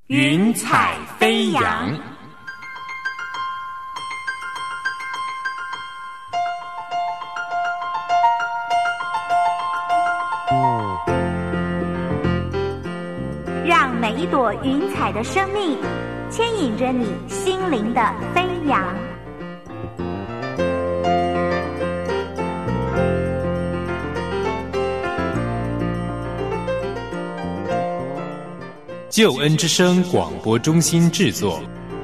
云彩飞扬。 让每一朵云彩的生命牵引着你心灵的飞扬。 救恩之声广播中心制作。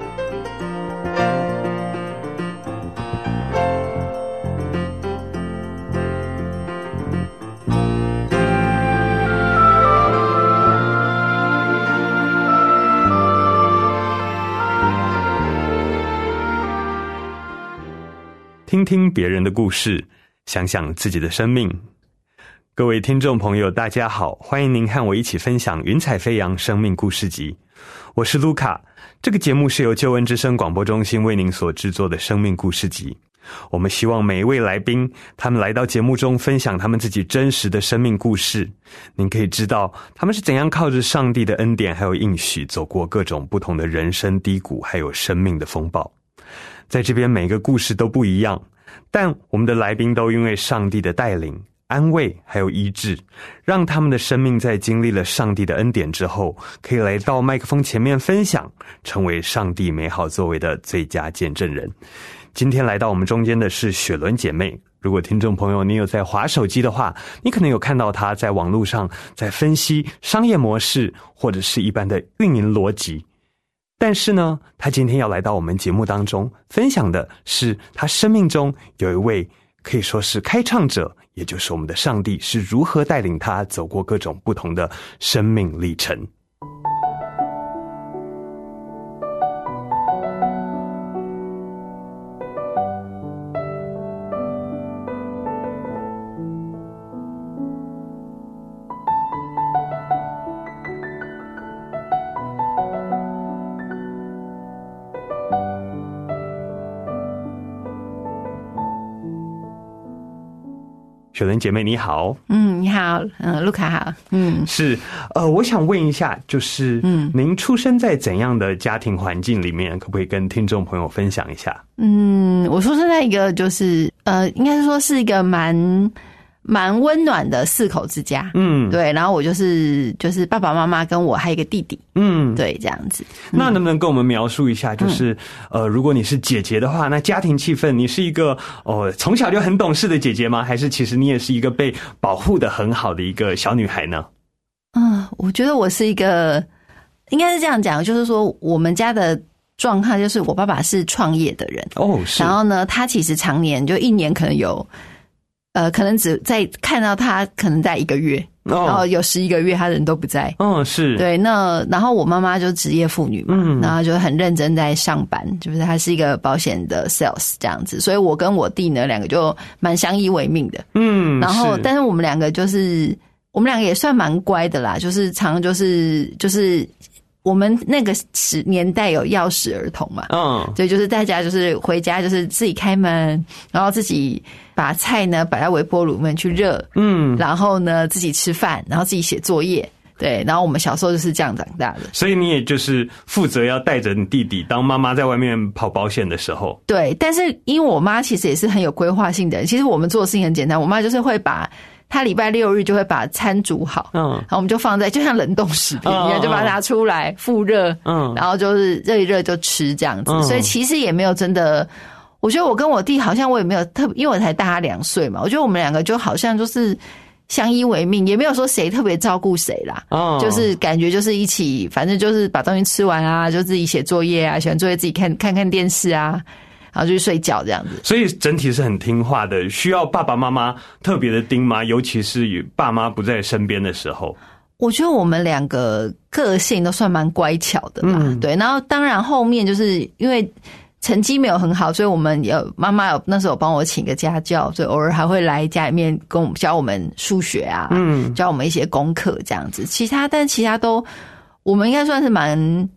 听听别人的故事，想想自己的生命。各位听众朋友大家好，欢迎您和我一起分享云彩飞扬生命故事集。我是卢卡，这个节目是由救恩之声广播中心为您所制作的生命故事集。我们希望每一位来宾，他们来到节目中分享他们自己真实的生命故事，您可以知道他们是怎样靠着上帝的恩典还有应许走过各种不同的人生低谷还有生命的风暴。在这边每个故事都不一样，但我们的来宾都因为上帝的带领、安慰还有医治，让他们的生命在经历了上帝的恩典之后，可以来到麦克风前面分享，成为上帝美好作为的最佳见证人。今天来到我们中间的是雪伦姐妹。如果听众朋友你有在滑手机的话，你可能有看到她在网络上在分析商业模式或者是一般的运营逻辑。但是呢，他今天要来到我们节目当中分享的是他生命中有一位可以说是开创者，也就是我们的上帝是如何带领他走过各种不同的生命历程。雪伦姐妹你好。 你好，卢卡好。 是，我想问一下，就是您出生在怎样的家庭环境里面，可不可以跟听众朋友分享一下？ 我出生在一个就是应该说是一个蛮温暖的4口之家。对，然后我就是爸爸妈妈跟我还有一个弟弟。对，这样子。 那能不能跟我们描述一下，就是如果你是姐姐的话，那家庭气氛，你是一个从小就很懂事的姐姐吗？还是其实你也是一个被保护的很好的一个小女孩呢？ 我觉得我是一个，应该是这样讲，就是说我们家的状况就是我爸爸是创业的人。是。然后呢，他其实常年就一年可能有可能只在看到他可能在1个月，然后有11个月他人都不在。是。对，那然后我妈妈就职业妇女嘛，然后就很认真在上班，就是她是一个保险的 sales 这样子，所以我跟我弟呢2个就蛮相依为命的。然后但是我们2个也算蛮乖的啦，就是常常就是我们那个年代有钥匙儿童嘛，对，就是大家就是回家就是自己开门，然后自己把菜呢摆在微波炉里面去热，然后呢自己吃饭，然后自己写作业，对，然后我们小时候就是这样长大的。 所以你也就是负责要带着你弟弟，当妈妈在外面跑保险的时候。 对，但是因为我妈其实也是很有规划性的人，其实我们做的事情很简单，我妈就是会把他礼拜6日就会把餐煮好，然后我们就放在就像冷冻食品一样，就把它拿出来复热，然后就是热一热就吃这样子。所以其实也没有真的，我觉得我跟我弟好像我也没有特别，因为我才大他2岁嘛，我觉得我们2个就好像就是相依为命，也没有说谁特别照顾谁啦，就是感觉就是一起，反正就是把东西吃完啊，就自己写作业啊，写完作业自己看电视啊，然后就去睡觉这样子。 所以整体是很听话的，需要爸爸妈妈特别的盯吗？尤其是爸妈不在身边的时候。 我觉得我们2个个性都算蛮乖巧的啦，对。然后当然后面就是因为成绩没有很好，所以我们妈妈那时候有帮我请个家教，所以偶尔还会来家里面跟我们教我们数学啊，教我们一些功课这样子。但其他都我们应该算是蛮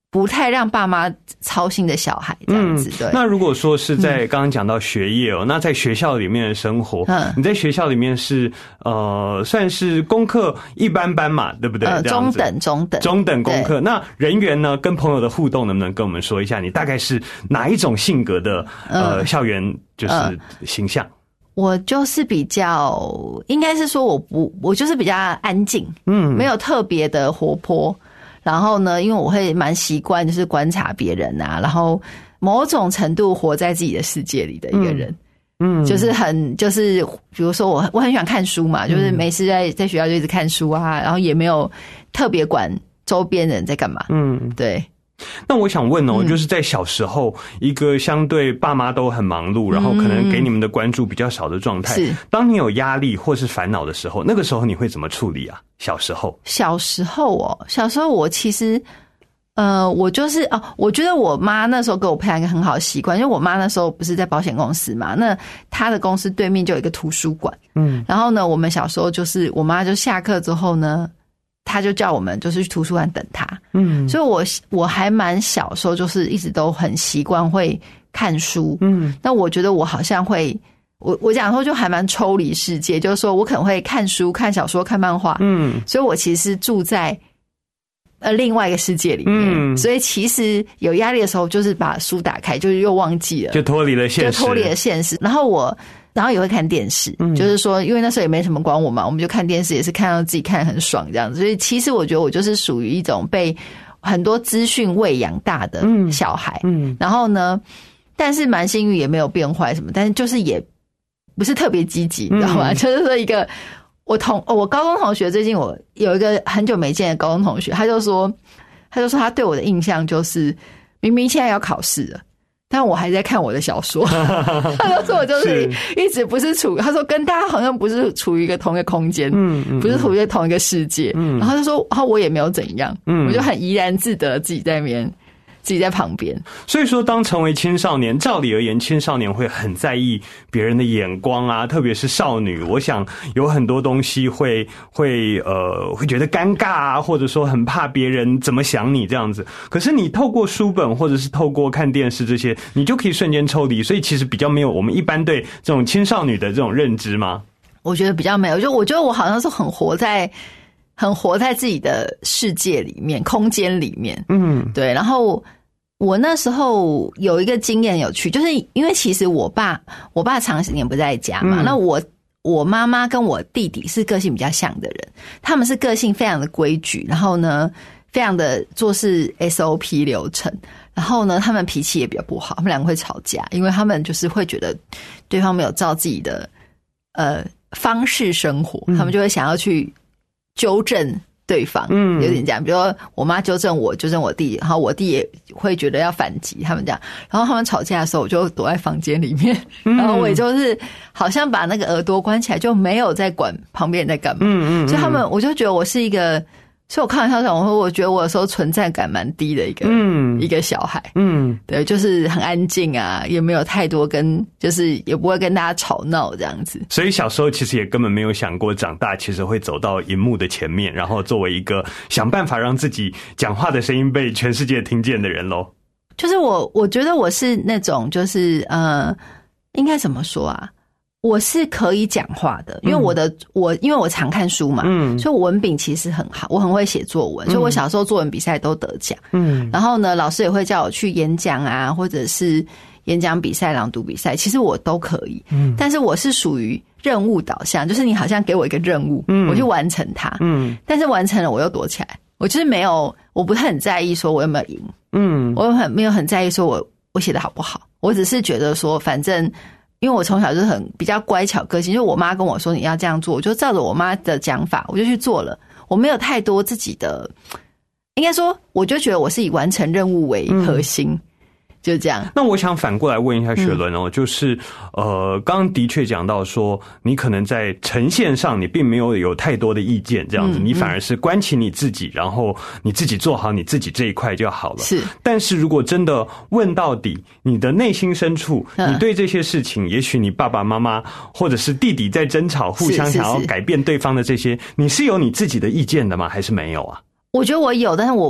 不太让爸妈操心的小孩这样子。对。 那如果说是在刚刚讲到学业那在学校里面的生活，你在学校里面是算是功课一般般嘛，对不对？ 中等功课。那人缘呢，跟朋友的互动能不能跟我们说一下？你大概是哪一种性格的校园就是形象？ 我就是比较，应该是说我就是比较安静，没有特别的活泼。然后呢，因为我会蛮习惯就是观察别人啊，然后某种程度活在自己的世界里的一个人。就是比如说我很喜欢看书嘛，就是没事在学校就一直看书啊，然后也没有特别管周边人在干嘛。对。 那我想问就是在小时候一个相对爸妈都很忙碌，然后可能给你们的关注比较少的状态，是当你有压力或是烦恼的时候，那个时候你会怎么处理啊？小时候我其实我就是我觉得我妈那时候给我培养一个很好的习惯，因为我妈那时候不是在保险公司嘛，那她的公司对面就有一个图书馆，然后呢，我们小时候就是我妈就下课之后呢，他就叫我们就是去图书馆等他，所以我还蛮小时候就是一直都很习惯会看书，那我觉得我好像会，我讲说就还蛮抽离世界，就是说我可能会看书、看小说、看漫画，所以我其实住在另外一个世界里面，所以其实有压力的时候就是把书打开，就是又忘记了， 就脱离了现实，然后也会看电视，就是说因为那时候也没什么管我嘛，我们就看电视，也是看到自己看得很爽这样子。所以其实我觉得我就是属于一种被很多资讯喂养大的小孩，然后呢，但是蛮幸运也没有变坏什么，但是就是也不是特别积极，你知道吗？就是说一个我高中同学，最近我有一个很久没见的高中同学，他就说他对我的印象就是明明现在要考试了，但我还在看我的小说。他就说我就是一直不是他说跟大家好像不是处于一个同一个空间，不是处于同一个世界。然后他就说我也没有怎样，我就很怡然自得自己在那边。自己在旁边。 所以说当成为青少年，照理而言青少年会很在意别人的眼光啊，特别是少女，我想有很多东西会觉得尴尬啊，或者说很怕别人怎么想你这样子。可是你透过书本或者是透过看电视这些，你就可以瞬间抽离，所以其实比较没有我们一般对这种青少女的这种认知吗？ 我觉得比较没有，我觉得我好像是很活在自己的世界里面，空间里面。对。然后我那时候有一个经验有趣，就是因为其实我爸长时间不在家嘛，那我妈妈跟我弟弟是个性比较像的人，他们是个性非常的规矩，然后呢非常的做事 SOP 流程，然后呢他们脾气也比较不好，他们两个会吵架，因为他们就是会觉得对方没有照自己的方式生活，他们就会想要去纠正对方，有点这样，比如说我妈纠正我弟，然后我弟也会觉得要反击，他们这样，然后他们吵架的时候，我就躲在房间里面，然后我也就是好像把那个耳朵关起来，就没有在管旁边人在干嘛，所以我就觉得我是一个，所以我开玩笑讲，我觉得我有时候存在感蛮低的一个小孩，对，就是很安静啊，也没有太多就是也不会跟大家吵闹这样子。 所以小时候其实也根本没有想过长大其实会走到荧幕的前面，然后作为一个想办法让自己讲话的声音被全世界听见的人咯。 就是我觉得我是那种就是应该怎么说啊？我是可以讲话的，因为因为我常看书嘛，所以我文笔其实很好，我很会写作文，所以我小时候作文比赛都得奖，然后呢，老师也会叫我去演讲啊，或者是演讲比赛、朗读比赛，其实我都可以，但是我是属于任务导向，就是你好像给我一个任务，我去完成它，但是完成了我又躲起来，我就是我不太很在意说我有没有赢，我没有很在意说我写的好不好，我只是觉得说反正。因为我从小就是比较乖巧个性，就我妈跟我说你要这样做，我就照着我妈的讲法我就去做了，我没有太多自己的，应该说我就觉得我是以完成任务为核心，就这样。 那我想反过来问一下雪伦哦，就是刚刚的确讲到说你可能在呈现上你并没有太多的意见这样子，你反而是关起你自己，然后你自己做好你自己这一块就好了。 是。 但是如果真的问到底，你的内心深处你对这些事情，也许你爸爸妈妈或者是弟弟在争吵，互相想要改变对方的这些，你是有你自己的意见的吗？还是没有啊？ 我觉得我有，但是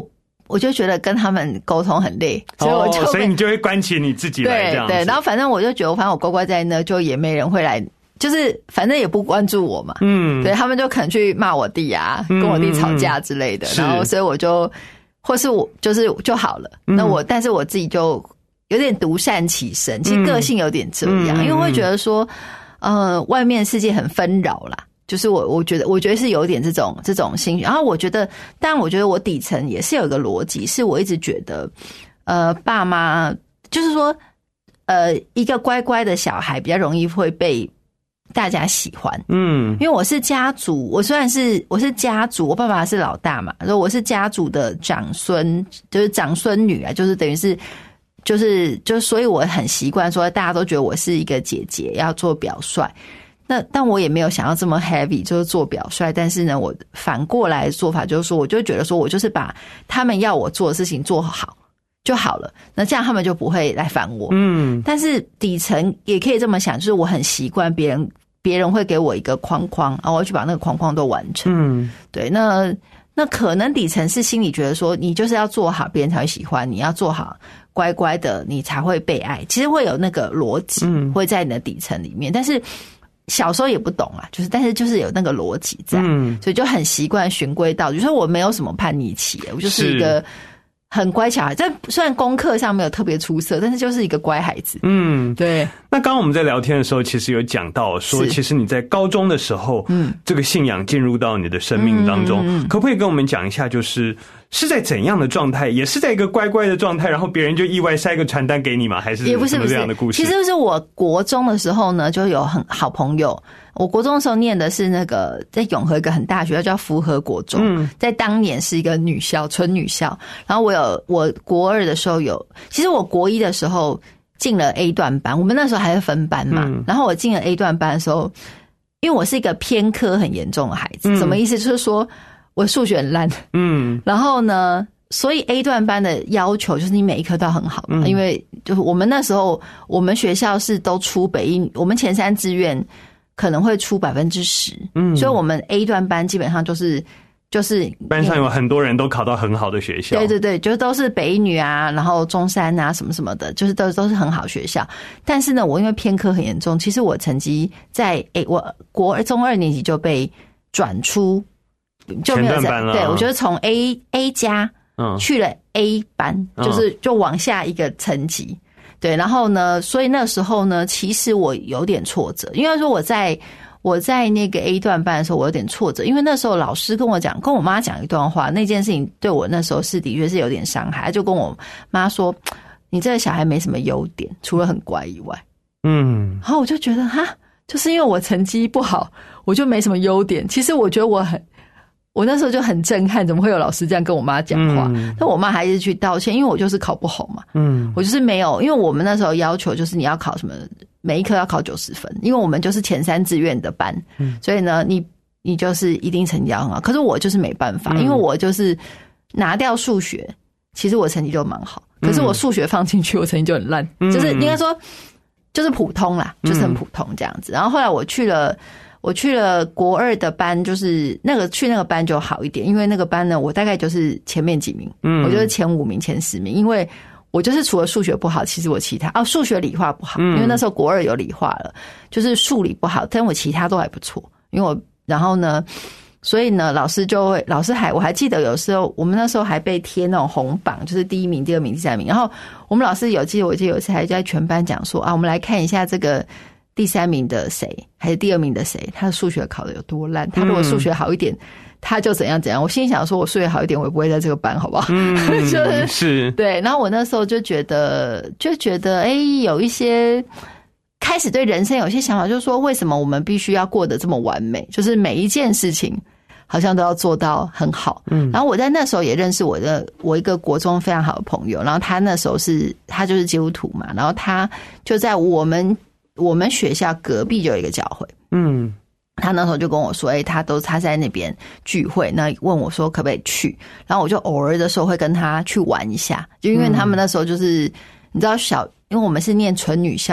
我就觉得跟他们沟通很累，所以我就所以你就会关起你自己来这样子。 对，然后反正我就觉得，反正我乖乖在那，就也没人会来。就是反正也不关注我嘛，对，他们就可能去骂我弟啊，跟我弟吵架之类的，然后所以我就，或是我就好了。那但是我自己就有点独善其身，其实个性有点这样，因为我会觉得说，外面世界很纷扰啦。就是我觉得是有一点这种心，然后我觉得，当然我觉得我底层也是有一个逻辑，是我一直觉得，爸妈就是说，一个乖乖的小孩比较容易会被大家喜欢，因为我是家族，我是家族，我爸爸是老大嘛，所以我是家族的长孙，就是长孙女啊，就是等于是，所以我很习惯说，大家都觉得我是一个姐姐，要做表率。但我也没有想要这么 heavy， 就是做表率。但是呢，我反过来的做法就是说，我就觉得说我就是把他们要我做的事情做好就好了，那这样他们就不会来烦我。但是底层也可以这么想，就是我很习惯别人会给我一个框框，然后我要去把那个框框都完成。对，那可能底层是心里觉得说，你就是要做好，别人才会喜欢你，要做好乖乖的，你才会被爱。其实会有那个逻辑，会在你的底层里面，但是小时候也不懂啊，但是就是有那个逻辑在，所以就很习惯循规蹈矩。所以我没有什么叛逆期，我就是一个很乖小孩。这虽然功课上没有特别出色，但是就是一个乖孩子。对。 那刚刚我们在聊天的时候，其实有讲到说，其实你在高中的时候，这个信仰进入到你的生命当中，可不可以跟我们讲一下，就是在怎样的状态，也是在一个乖乖的状态，然后别人就意外塞个传单给你吗？还是也不是这样的故事？ 其实就是我国中的时候呢，就有很好朋友。我国中的时候念的是那个在永和一个很大学校叫福和国中，在当年是一个女校，纯女校。然后我国二的时候其实我国一的时候进了 A 段班，我们那时候还是分班嘛。然后我进了 A 段班的时候，因为我是一个偏科很严重的孩子，什么意思？就是说我数学很烂，然后呢，所以 A 段班的要求就是你每一科都要很好，因为就是我们那时候我们学校是都出北一，我们前3志愿可能会出10%，所以我们 A 段班基本上就是班上有很多人都考到很好的学校， 对对对，就是都是北一女啊，然后中山啊什么什么的，就是都是很好学校。但是呢，我因为偏科很严重，其实我成绩在我国中2年级就被转出，就没有班了。 对，我觉得从 A 加去了 A 班，就往下一个层级。对，然后呢，所以那时候呢，其实我有点挫折，因为说我在那个 A 段班的时候，我有点挫折，因为那时候老师跟我妈讲一段话，那件事情对我那时候是的确是有点伤害，就跟我妈说，你这个小孩没什么优点，除了很乖以外。然后我就觉得就是因为我成绩不好，我就没什么优点。其实我觉得我那时候就很震撼，怎么会有老师这样跟我妈讲话？但我妈还是去道歉，因为我就是考不好嘛。我就是没有，因为我们那时候要求就是你要考什么，每一科要考90分，因为我们就是前3志愿的班，所以呢，你就是一定成绩要很好。可是我就是没办法，因为我就是拿掉数学，其实我成绩就蛮好，可是我数学放进去，我成绩就很烂，就是应该说就是普通啦，就是很普通这样子。然后后来我去了国2的班，就是去那个班就好一点，因为那个班呢，我大概就是前面几名，我就是前5名、前10名，因为我就是除了数学不好，其实我其他数学理化不好，因为那时候国2有理化了，就是数理不好，但我其他都还不错，因为然后呢，所以呢，我还记得有时候我们那时候还被贴那种红榜，就是第1名、第2名、第3名，然后我们老师我记得有一次还在全班讲说我们来看一下这个第3名的谁还是第2名的谁，他的数学考得有多烂，他如果数学好一点，他就怎样怎样。我心里想说，我数学好一点，我也不会在这个班，好不好？ 是对。然后我那时候就觉得有一些开始对人生有些想法，就是说为什么我们必须要过得这么完美，就是每一件事情好像都要做到很好。然后我在那时候也认识我一个国中非常好的朋友，然后他那时候他就是基督徒嘛，然后他就在我们学校隔壁就有一个教会，他那时候就跟我说，他在那边聚会，那问我说可不可以去，然后我就偶尔的时候会跟他去玩一下，就因为他们那时候就是你知道因为我们是念纯女校嘛，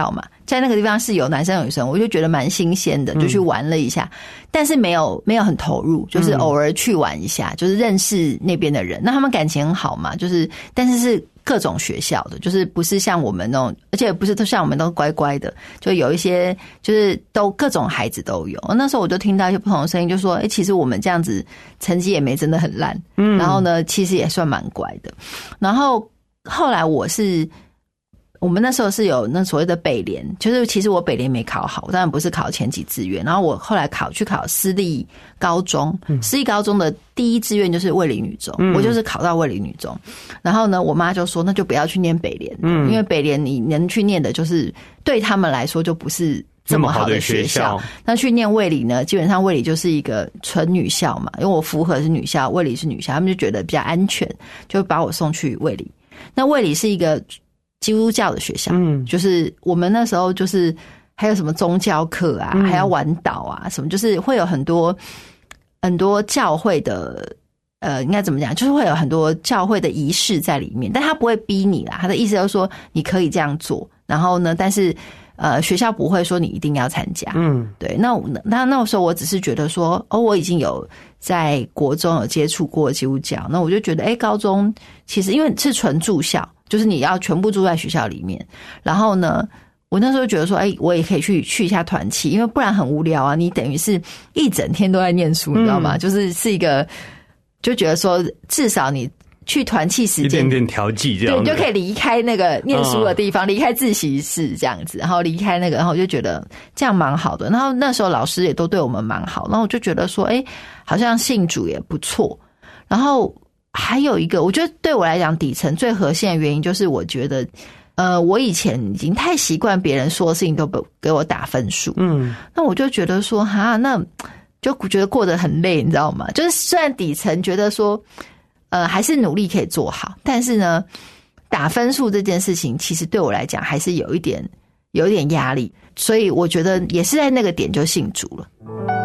在那个地方是有男生有女生，我就觉得蛮新鲜的，就去玩了一下，但是没有很投入，就是偶尔去玩一下，就是认识那边的人，那他们感情很好嘛，就是但是各种学校的，就是不是像我们那种，而且不是都像我们都乖乖的，就有一些就是都各种孩子都有。那时候我就听到一些不同的声音，就说其实我们这样子成绩也没真的很烂，然后呢其实也算蛮乖的。然后后来我们那时候是有那所谓的北联，就是其实我北联没考好，当然不是考前几志愿，然后我后来去考私立高中，私立高中的第一志愿就是卫理女中，我就是考到卫理女中。然后呢，我妈就说那就不要去念北联，因为北联你能去念的就是对他们来说就不是这么好的学校。那去念卫理呢，基本上卫理就是一个纯女校嘛，因为我符合是女校，卫理是女校，他们就觉得比较安全，就把我送去卫理。那卫理是一个基督教的学校，就是我们那时候就是还有什么宗教课啊，还要晚祷啊，什么就是会有很多教会的应该怎么讲，就是会有很多教会的仪式在里面，但他不会逼你啦，他的意思就是说你可以这样做，然后呢，但是学校不会说你一定要参加，对。那时候我只是觉得说，我已经有在国中有接触过基督教，那我就觉得，高中其实因为是纯住校。就是你要全部住在学校里面，然后呢，我那时候觉得说，我也可以去一下团契，因为不然很无聊啊。你等于是一整天都在念书，你知道吗？就是一个，就觉得说，至少你去团契时间一点点调剂这样， 对，你就可以离开那个念书的地方，离开自习室这样子，然后离开那个，然后我就觉得这样蛮好的。然后那时候老师也都对我们蛮好，然后我就觉得说，好像信主也不错，然后。还有一个，我觉得对我来讲底层最核心的原因就是，我觉得，我以前已经太习惯别人说的事情都给我打分数，那我就觉得说，那就觉得过得很累，你知道吗？就是虽然底层觉得说，还是努力可以做好，但是呢，打分数这件事情，其实对我来讲还是有一点压力，所以我觉得也是在那个点就信主了。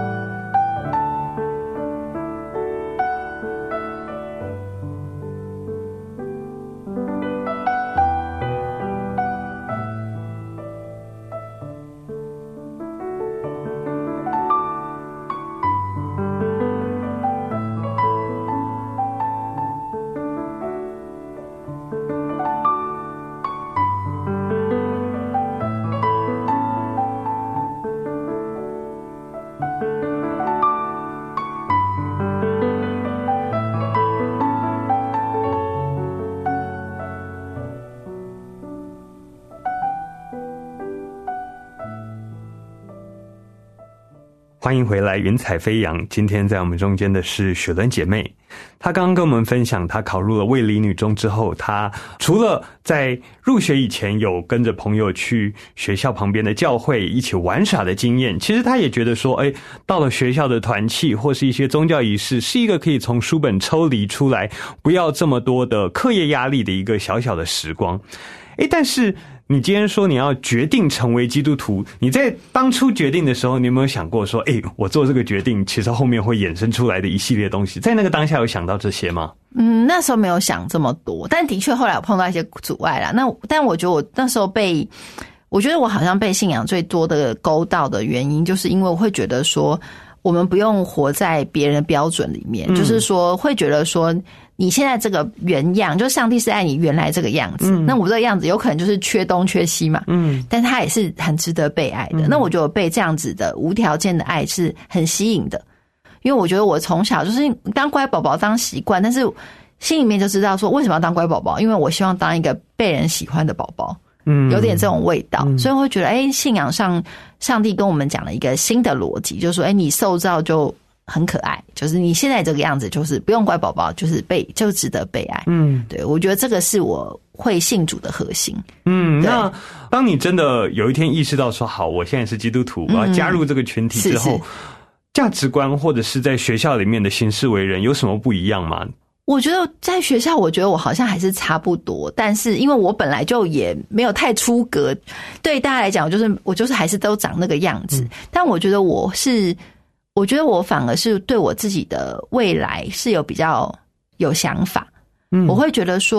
欢迎回来，云彩飞扬。今天在我们中间的是雪伦姐妹，她刚刚跟我们分享，她考入了卫理女中之后，她除了在入学以前有跟着朋友去学校旁边的教会一起玩耍的经验，其实她也觉得说，到了学校的团契或是一些宗教仪式，是一个可以从书本抽离出来，不要这么多的课业压力的一个小小的时光。但是你今天说你要决定成为基督徒，你在当初决定的时候，你有没有想过说，我做这个决定，其实后面会衍生出来的一系列东西，在那个当下有想到这些吗？ 那时候没有想这么多，但的确后来有碰到一些阻碍啦。但我觉得我那时候我觉得我好像被信仰最多的勾到的原因，就是因为我会觉得说，我们不用活在别人的标准里面，就是说会觉得说，你现在这个原样，就上帝是爱你原来这个样子，那我这个样子有可能就是缺东缺西嘛，但他也是很值得被爱的。那我觉得我被这样子的无条件的爱是很吸引的，因为我觉得我从小就是当乖宝宝当习惯，但是心里面就知道说为什么要当乖宝宝，因为我希望当一个被人喜欢的宝宝，有点这种味道，所以我会觉得信仰上上帝跟我们讲了一个新的逻辑，就是说你受造就很可爱，就是你现在这个样子就是不用乖宝宝，就值得被爱。对，我觉得这个是我会信主的核心。 那当你真的有一天意识到说，好，我现在是基督徒，我要加入这个群体之后，价值观或者是在学校里面的行事为人有什么不一样吗？ 我觉得在学校，我觉得我好像还是差不多，但是因为我本来就也没有太出格，对大家来讲，我就是还是都长那个样子。但我觉得我反而是对我自己的未来是有比较有想法。我会觉得说，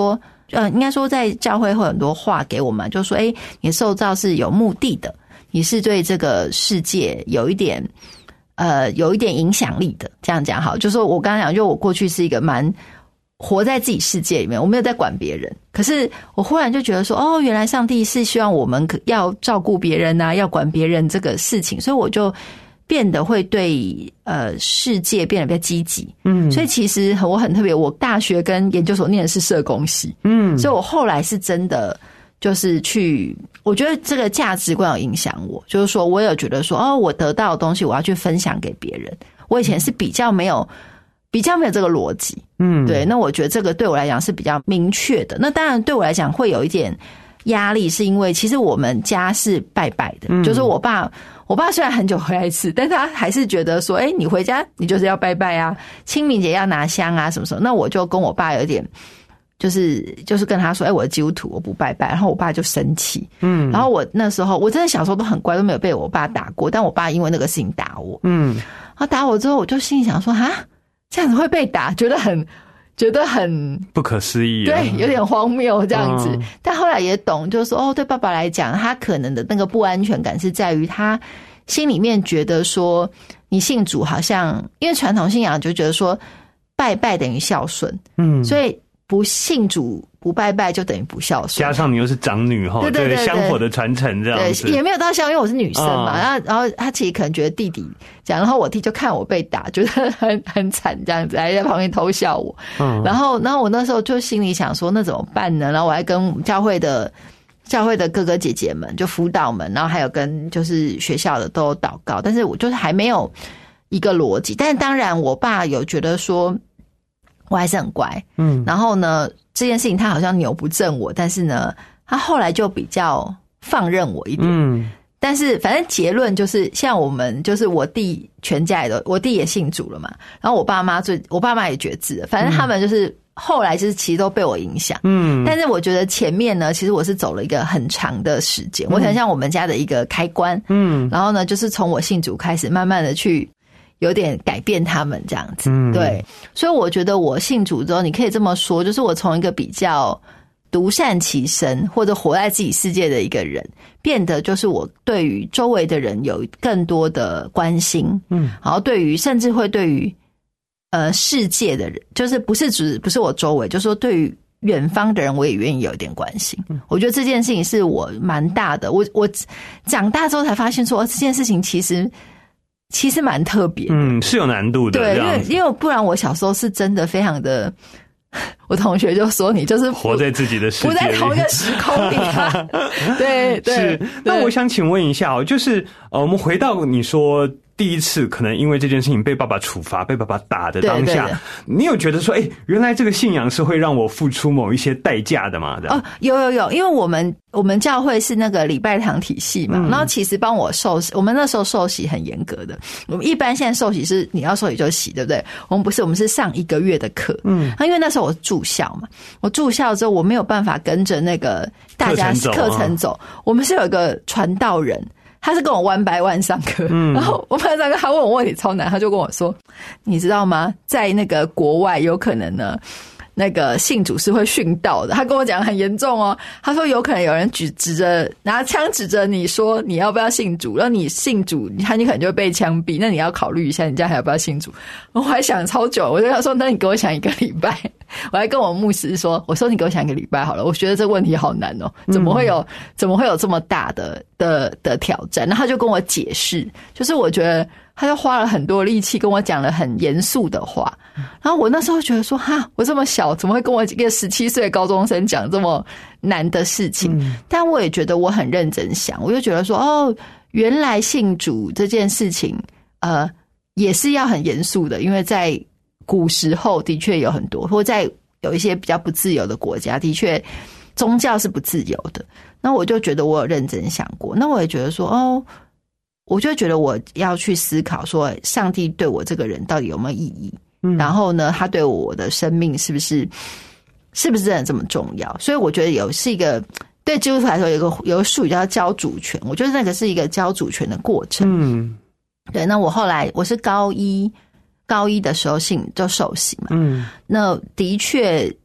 应该说在教会会有很多话给我们，就说你受造是有目的的，你是对这个世界有一点影响力的，这样讲好。就说我刚刚讲，就我过去是一个蛮活在自己世界里面，我没有在管别人。可是我忽然就觉得说，原来上帝是希望我们要照顾别人啊，要管别人这个事情，所以我就变得会对世界变得比较积极。所以其实我很特别，我大学跟研究所念的是社工系。所以我后来是真的就是我觉得这个价值观有影响我，就是说我有觉得说，我得到的东西我要去分享给别人。我以前是比较没有这个逻辑。对，那我觉得这个对我来讲是比较明确的。那当然对我来讲会有一点压力，是因为其实我们家是拜拜的。就是我爸虽然很久回来一次，但他还是觉得说，你回家你就是要拜拜啊，清明节要拿香啊什么什么。那我就跟我爸有点就是跟他说，我是基督徒，我不拜拜。然后我爸就生气。然后我那时候我真的小时候都很乖，都没有被我爸打过，但我爸因为那个事情打我。他打我之后，我就心里想说，这样子会被打，觉得很不可思议。 对，有点荒谬这样子。但后来也懂，就是说，对爸爸来讲，他可能的那个不安全感是在于他心里面觉得说，你信主好像因为传统信仰就觉得说，拜拜等于孝顺。所以不信主不拜拜就等于不孝顺， 加上你又是长女哈，对香火的传承这样子， 对，也没有到孝，因为我是女生嘛。然后他其实可能觉得弟弟这样，然后我弟就看我被打，觉得很惨这样子，还在旁边偷笑我。然后我那时候就心里想说，那怎么办呢？然后我还跟教会的哥哥姐姐们，就辅导们，然后还有跟就是学校的都祷告，但是我就是还没有一个逻辑。但是当然，我爸有觉得说，我还是很乖。然后呢，这件事情他好像扭不正我，但是呢，他后来就比较放任我一点。但是反正结论就是，像我们就是我弟全家我弟也信主了嘛，然后我爸妈也决志了，反正他们就是后来就是其实都被我影响。但是我觉得前面呢，其实我是走了一个很长的时间，我想像我们家的一个开关。然后呢，就是从我信主开始，慢慢的去有点改变他们这样子。对，所以我觉得我信主之后，你可以这么说，就是我从一个比较独善其身或者活在自己世界的一个人，变得就是我对于周围的人有更多的关心。然后甚至会对于世界的人，就是不是我周围，就是说对于远方的人我也愿意有一点关心。我觉得这件事情是我蛮大的，我长大之后才发现说，这件事情其实蛮特别的。 是有难度的。 对，因为不然我小时候是真的非常的，我同学就说你就是活在自己的世界里， 不在同一个时空里啊。对， 是。那我想请问一下就是我们回到你说第一次可能因为这件事情被爸爸处罚，被爸爸打的当下，你有觉得说，原来这个信仰是会让我付出某一些代价的吗？ 有，因为我们教会是那个礼拜堂体系嘛，然后其实帮我受洗，我们那时候受洗很严格的。我们一般现在受洗是你要受洗就洗，对不对？我们不是，我们是上1个月的课。那因为那时候我住校嘛，我住校之后我没有办法跟着那个大家课程走，我们是有一个传道人。他是跟我1 by 1上课。然后我班上他问我问题超难，他就跟我说，你知道吗，在那个国外有可能呢，那个信主是会殉道的。他跟我讲很严重哦，他说有可能有人拿枪指着你说你要不要信主，然后你信主你可能就会被枪毙，那你要考虑一下你家还要不要信主。我还想超久，我就跟他说，那你给我想1个礼拜。我还跟我牧师说，我说你给我想1个礼拜好了，我觉得这个问题好难哦，怎么会有这么大的挑战？然后他就跟我解释，就是我觉得他就花了很多力气跟我讲了很严肃的话。然后我那时候觉得说，我这么小怎么会跟我一个17岁的高中生讲这么难的事情？但我也觉得我很认真想，我就觉得说，原来信主这件事情也是要很严肃的，因为在古时候的确有很多，或在有一些比较不自由的国家，的确宗教是不自由的。那我就觉得我有认真想过，那我也觉得说，我就觉得我要去思考说，上帝对我这个人到底有没有意义？然后呢，他对我的生命是不是真的这么重要？所以我觉得是一个对基督徒来说有个术语叫交主权，我觉得那个是一个交主权的过程。对，那我后来我是高一的时候就受洗嘛。那的确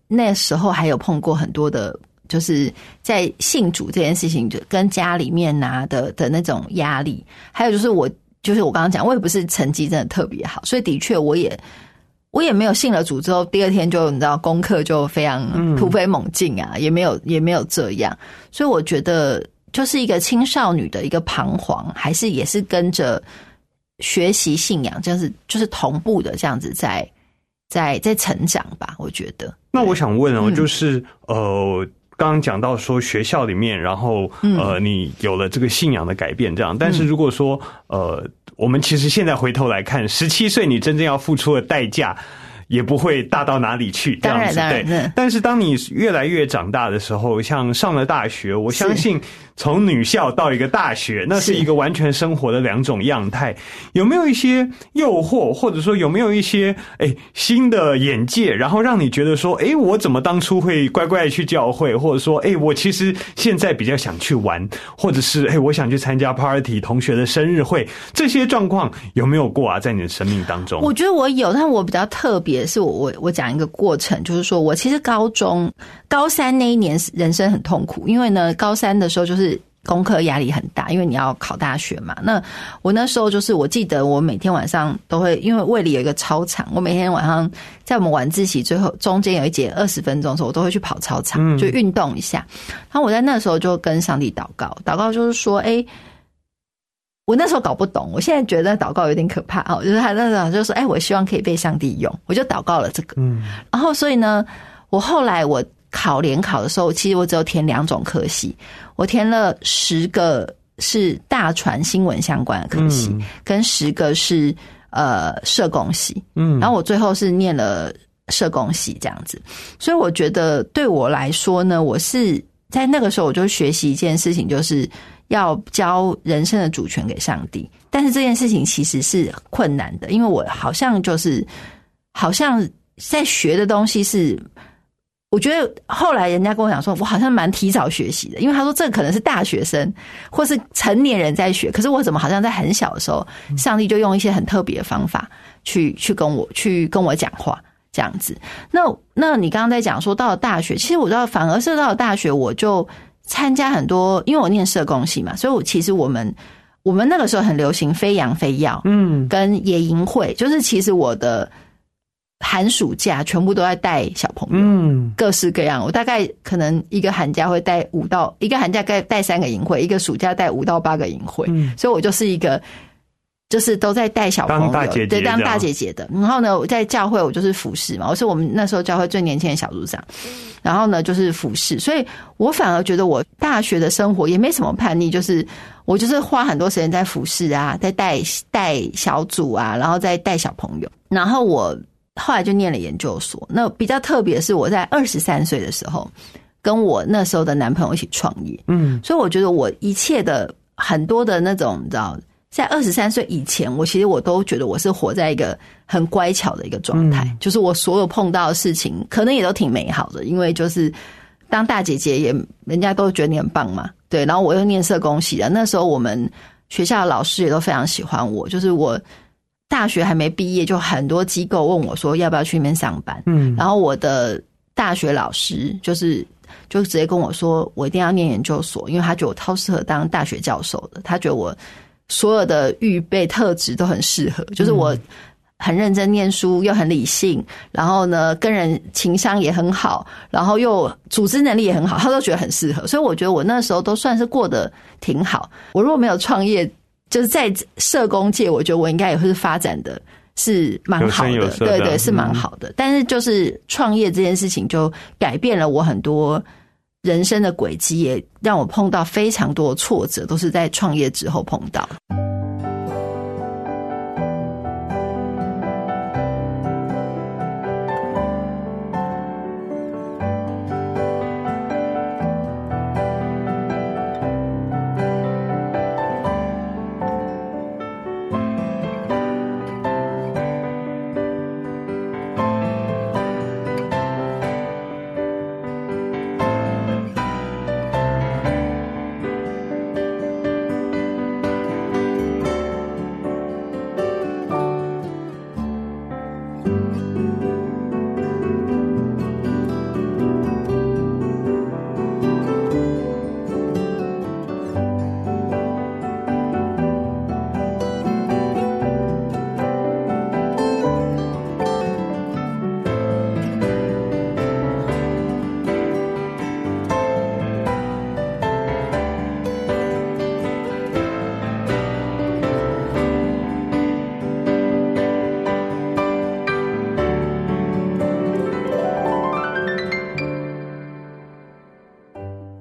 那时候还有碰过很多的，就是在信主这件事情，就跟家里面的那种压力，还有就是我刚刚讲，我也不是成绩真的特别好，所以的确我也没有信了主之后，第二天就你知道功课就非常突飞猛进啊，也没有这样，所以我觉得就是一个青少女的一个彷徨，还是也是跟着学习信仰，就是同步的这样子在成长吧，我觉得。那我想问哦，就是刚刚讲到说学校里面，然后你有了这个信仰的改变这样，但是如果说我们其实现在回头来看，17岁你真正要付出的代价也不会大到哪里去，这样子对。但是当你越来越长大的时候，像上了大学，我相信从女校到一个大学，那是一个完全生活的两种样态。有没有一些诱惑，或者说有没有一些新的眼界，然后让你觉得说我怎么当初会乖乖去教会，或者说我其实现在比较想去玩，或者是我想去参加 party 同学的生日会，这些状况有没有过啊？在你的生命当中？我觉得我有，但我比较特别是我讲一个过程，就是说我其实高三那一年人生很痛苦，因为呢高三的时候就是功课压力很大，因为你要考大学嘛。那我那时候就是我记得我每天晚上都会，因为卫理有一个操场，我每天晚上在我们晚自习最后中间有一节20分钟的时候，我都会去跑操场，就运动一下。然后我在那时候就跟上帝祷告就是说我那时候搞不懂，我现在觉得祷告有点可怕就是他那时候就说我希望可以被上帝用，我就祷告了这个。然后所以呢，我后来我联考的时候，其实我只有填2种科系，我填了10个是大传新闻相关的科系，跟10个是社工系，然后我最后是念了社工系这样子。所以我觉得对我来说呢，我是在那个时候我就学习一件事情，就是要交人生的主权给上帝。但是这件事情其实是困难的，因为我好像在学的东西是，我觉得后来人家跟我讲说我好像蛮提早学习的，因为他说这可能是大学生或是成年人在学，可是我怎么好像在很小的时候上帝就用一些很特别的方法去跟我讲话这样子。那你刚刚在讲说到了大学，其实我知道反而是到了大学我就参加很多，因为我念社工系嘛，所以其实我们那个时候很流行非洋非药跟野营会，就是其实我的寒暑假全部都在带小朋友各式各样。我大概可能一个寒假会带一个寒假带3个营会，一个暑假带5到8个营会，所以我就是一个就是都在带小朋友，当大姐姐的。然后呢，我在教会我就是服侍嘛，我是我们那时候教会最年轻的小组长，然后呢就是服侍，所以我反而觉得我大学的生活也没什么叛逆，就是我就是花很多时间在服侍啊，在带小组啊，然后再带小朋友。然后我后来就念了研究所。那比较特别是我在23岁的时候跟我那时候的男朋友一起创业，所以我觉得我一切的很多的那种你知道，在23岁以前我其实我都觉得我是活在一个很乖巧的一个状态，就是我所有碰到的事情可能也都挺美好的，因为就是当大姐姐也人家都觉得你很棒嘛，对。然后我又念社工系的，那时候我们学校的老师也都非常喜欢我，就是我大学还没毕业就很多机构问我说要不要去那边上班，然后我的大学老师就直接跟我说我一定要念研究所，因为他觉得我超适合当大学教授的，他觉得我所有的预备特质都很适合，就是我很认真念书又很理性，然后呢跟人情商也很好，然后又组织能力也很好，他都觉得很适合。所以我觉得我那时候都算是过得挺好。我如果没有创业，就是在社工界，我觉得我应该也会是发展的是蛮好的，对对，是蛮好的。但是就是创业这件事情就改变了我很多人生的轨迹，也让我碰到非常多的挫折，都是在创业之后碰到。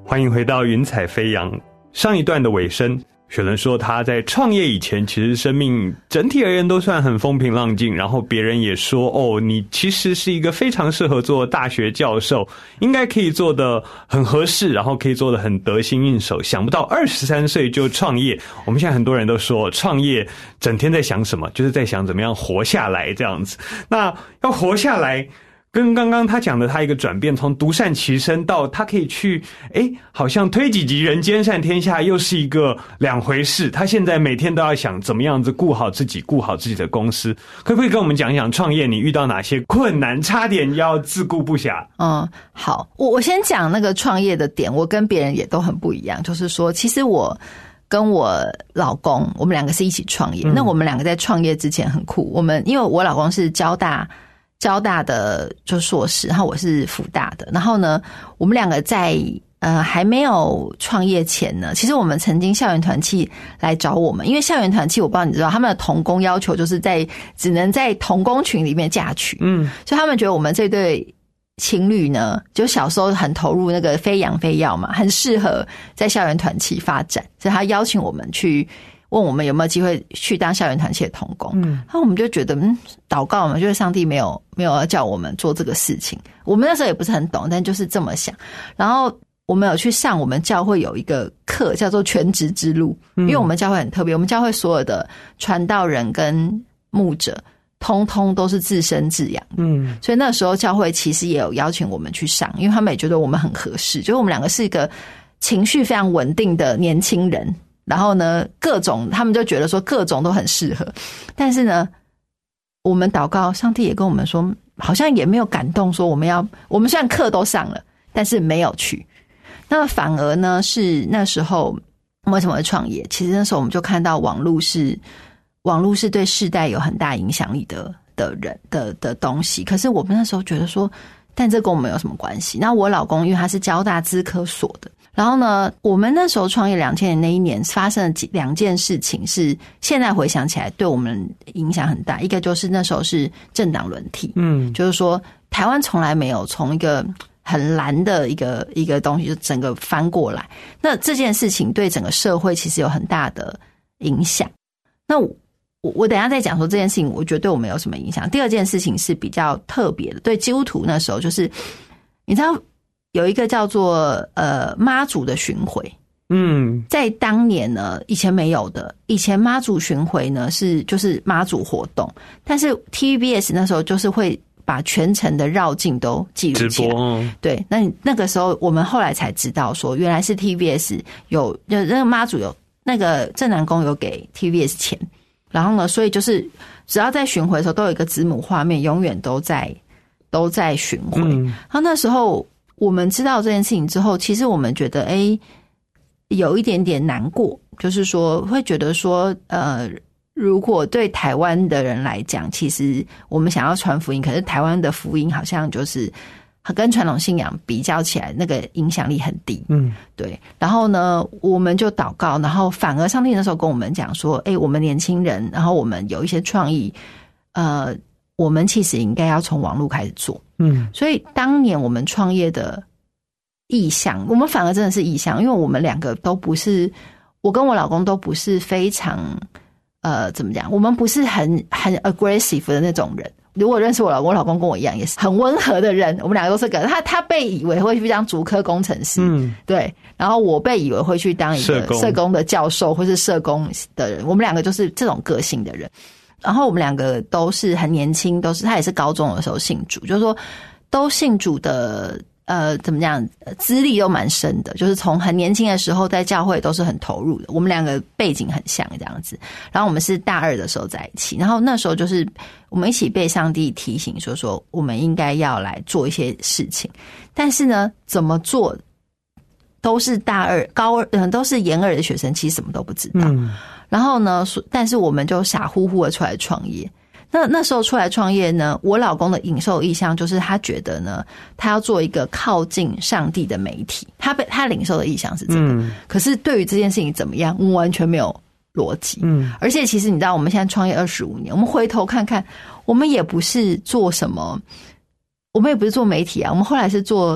欢迎回到云彩飞扬。上一段的尾声，雪伦说他在创业以前其实生命整体而言都算很风平浪静，然后别人也说你其实是一个非常适合做大学教授，应该可以做得很合适，然后可以做得很得心应手。想不到23岁就创业。我们现在很多人都说创业整天在想什么，就是在想怎么样活下来这样子。那要活下来跟刚刚他讲的他一个转变，从独善其身到他可以去好像推己及人兼善天下，又是一个两回事。他现在每天都要想怎么样子顾好自己，顾好自己的公司。可不可以跟我们讲一讲创业你遇到哪些困难，差点要自顾不暇？ 好，我先讲那个创业的点，我跟别人也都很不一样，就是说其实我跟我老公我们两个是一起创业，那我们两个在创业之前很酷，因为我老公是交大的就硕士，然后我是辅大的，然后呢我们两个在还没有创业前呢，其实我们曾经校园团契来找我们，因为校园团契我不知道你知道他们的同工要求就是只能在同工群里面嫁娶，所以他们觉得我们这对情侣呢就小时候很投入那个非养非要嘛，很适合在校园团契发展，所以他邀请我们去问我们有没有机会去当校园团契的同工，然后我们就觉得祷告嘛，就是上帝没有要叫我们做这个事情，我们那时候也不是很懂，但就是这么想。然后我们有去上我们教会有一个课叫做全职之路，因为我们教会很特别，我们教会所有的传道人跟牧者通通都是自生自养，所以那时候教会其实也有邀请我们去上，因为他们也觉得我们很合适，就是我们两个是一个情绪非常稳定的年轻人，然后呢各种他们就觉得说各种都很适合，但是呢我们祷告上帝也跟我们说好像也没有感动说我们虽然课都上了但是没有去。那反而呢是那时候我们为什么会创业，其实那时候我们就看到网络是对世代有很大影响力的人的东西，可是我们那时候觉得说但这跟我们有什么关系。那我老公因为他是交大资科所的，然后呢我们那时候创业2000年那一年发生了两件事情是现在回想起来对我们影响很大，一个就是那时候是政党轮替，就是说台湾从来没有从一个很蓝的一个东西就整个翻过来，那这件事情对整个社会其实有很大的影响。那我等一下再讲说这件事情我觉得对我们有什么影响。第二件事情是比较特别的，对基督徒那时候就是你知道有一个叫做妈祖的巡回，在当年呢以前没有的，以前妈祖巡回呢就是妈祖活动，但是 TVBS 那时候就是会把全程的绕境都记录起来，直播对，那个时候我们后来才知道说原来是 TVBS 有那个妈祖有那个镇南宫有给 TVBS 钱，然后呢所以就是只要在巡回的时候都有一个子母画面永远都在巡回，然后那时候我们知道这件事情之后，其实我们觉得有一点点难过，就是说会觉得说如果对台湾的人来讲，其实我们想要传福音，可是台湾的福音好像就是跟传统信仰比较起来那个影响力很低，对。然后呢我们就祷告，然后反而上帝那时候跟我们讲说我们年轻人，然后我们有一些创意我们其实应该要从网络开始做，所以当年我们创业的意向，我们反而真的是意向，因为我们两个都不是，我跟我老公都不是非常怎么讲，我们不是很 aggressive 的那种人。如果认识我老公跟我一样也是很温和的人，我们两个都是他被以为会去当竹科工程师，对，然后我被以为会去当一个社工的教授或是社工的人，我们两个就是这种个性的人。然后我们两个都是很年轻，他也是高中的时候信主，就是说都信主的怎么讲，资历都蛮深的，就是从很年轻的时候在教会都是很投入的。我们两个背景很像这样子，然后我们是大2的时候在一起，然后那时候就是我们一起被上帝提醒说我们应该要来做一些事情，但是呢怎么做都是大2高2都是研2的学生，其实什么都不知道，然后呢但是我们就傻乎乎的出来创业。那时候出来创业呢，我老公的领受意向就是他觉得呢他要做一个靠近上帝的媒体，他领受的意向是这个，可是对于这件事情怎么样我们完全没有逻辑，而且其实你知道我们现在创业25年，我们回头看看我们也不是做什么，我们也不是做媒体啊，我们后来是做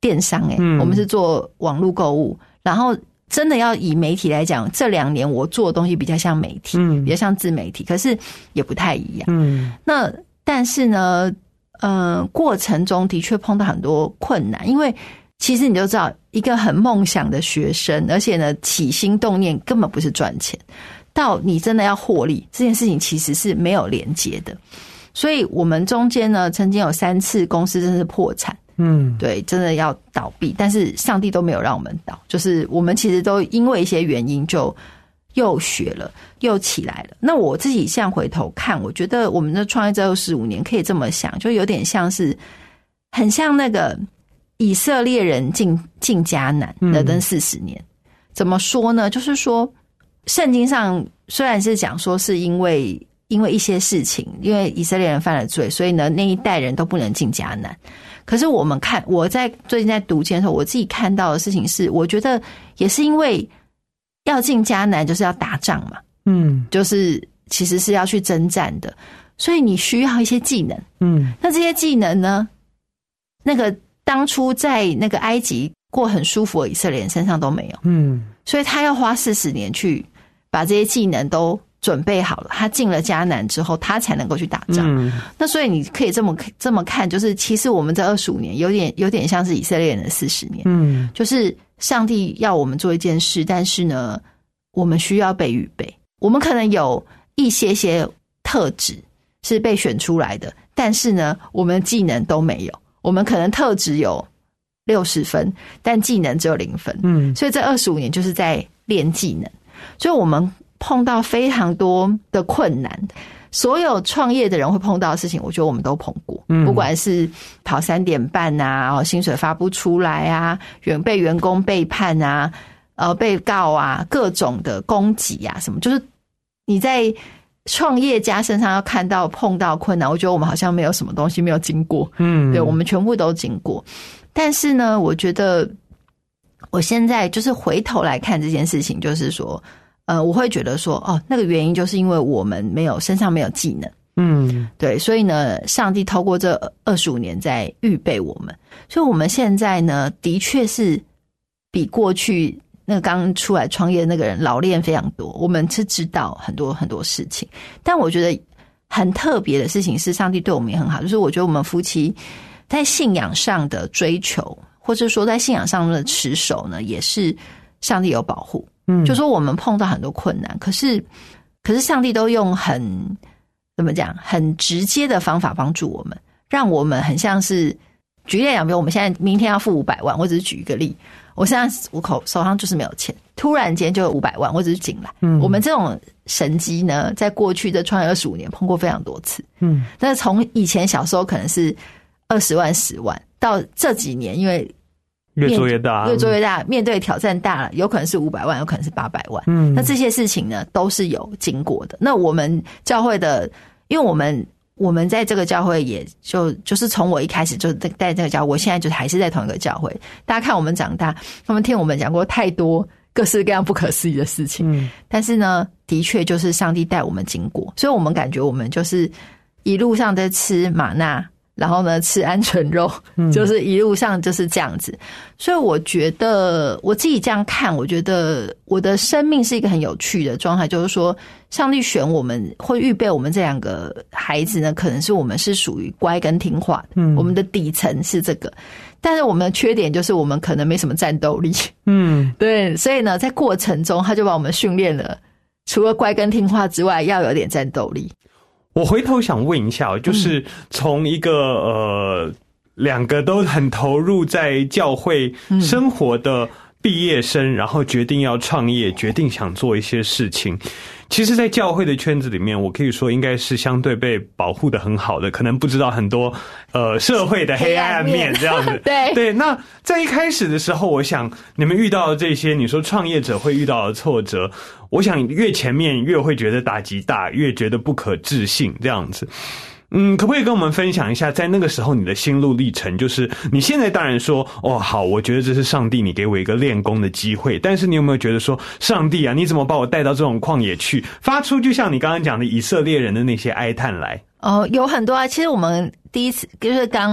电商我们是做网络购物，然后真的要以媒体来讲，这2年我做的东西比较像媒体，比较像自媒体，可是也不太一样。那但是呢，过程中的确碰到很多困难，因为其实你就知道，一个很梦想的学生，而且呢起心动念根本不是赚钱，到你真的要获利，这件事情其实是没有连结的。所以我们中间呢，曾经有3次公司真的是破产，对，真的要倒闭，但是上帝都没有让我们倒，就是我们其实都因为一些原因就又学了，又起来了。那我自己现在回头看，我觉得我们的创业这25年可以这么想，就有点像是很像那个以色列人进迦南的那40年。怎么说呢？就是说圣经上虽然是讲说是因为一些事情，因为以色列人犯了罪，所以呢那一代人都不能进迦南。可是我在最近在读经的时候，我自己看到的事情是，我觉得也是因为要进迦南就是要打仗嘛，就是其实是要去征战的，所以你需要一些技能，那这些技能呢，那个当初在那个埃及过很舒服的以色列人身上都没有，所以他要花40年去把这些技能都准备好了，他进了迦南之后，他才能够去打仗。那所以你可以这么看，就是其实我们这25年有点像是以色列人的40年。就是上帝要我们做一件事，但是呢，我们需要被预备。我们可能有一些特质是被选出来的，但是呢，我们技能都没有。我们可能特质有60分，但技能只有0分。所以这25年就是在练技能。所以我们碰到非常多的困难，所有创业的人会碰到的事情，我觉得我们都碰过。不管是跑3点半啊，薪水发不出来啊，被员工背叛啊，被告啊，各种的攻击啊，什么，就是你在创业家身上要碰到困难，我觉得我们好像没有什么东西没有经过。对，我们全部都经过。但是呢，我觉得我现在就是回头来看这件事情，就是说我会觉得说，那个原因就是因为我们身上没有技能。对，所以呢，上帝透过这25年在预备我们，所以我们现在呢，的确是比过去那个刚出来创业的那个人老练非常多。我们是知道很多很多事情，但我觉得很特别的事情是，上帝对我们也很好，就是我觉得我们夫妻在信仰上的追求，或者说在信仰上的持守呢，也是上帝有保护。就说我们碰到很多困难，可是上帝都用很直接的方法帮助我们，让我们很像是举例来讲，比如我们现在明天要付500万，我只是举一个例，我现在我手上就是没有钱，突然间就有500万，我只是进来。我们这种神迹呢，在过去的创业25年碰过非常多次。但是从以前小时候可能是20万、10万，到这几年因为越做越大， 面对挑战大了，有可能是500万，有可能是800万。那这些事情呢，都是有经过的。那我们教会的，因为我们在这个教会也就是从我一开始就在这个教会，我现在就还是在同一个教会。大家看我们长大，他们听我们讲过太多各式各样不可思议的事情。但是呢，的确就是上帝带我们经过，所以我们感觉我们就是一路上在吃玛纳，然后呢吃鹌鹑肉，就是一路上就是这样子。所以我觉得我自己这样看，我觉得我的生命是一个很有趣的状态，就是说上帝选我们会预备我们这2个孩子呢，可能是我们是属于乖跟听话的，我们的底层是这个，但是我们的缺点就是我们可能没什么战斗力。对，所以呢在过程中他就把我们训练了，除了乖跟听话之外，要有点战斗力。 我回头想问一下，就是从一个2个都很投入在教会生活的毕业生，然后决定要创业，决定想做一些事情。其实在教会的圈子里面，我可以说应该是相对被保护的很好的，可能不知道很多社会的黑暗面这样子。对，那在一开始的时候，我想你们遇到的这些，你说创业者会遇到的挫折，我想越前面越会觉得打击大，越觉得不可置信这样子。可不可以跟我们分享一下，在那个时候你的心路历程？就是你现在当然说，好，我觉得这是上帝你给我一个练功的机会，但是你有没有觉得说，上帝啊，你怎么把我带到这种旷野去，发出就像你刚刚讲的以色列人的那些哀叹来？ 有很多啊。其实我们第一次就是刚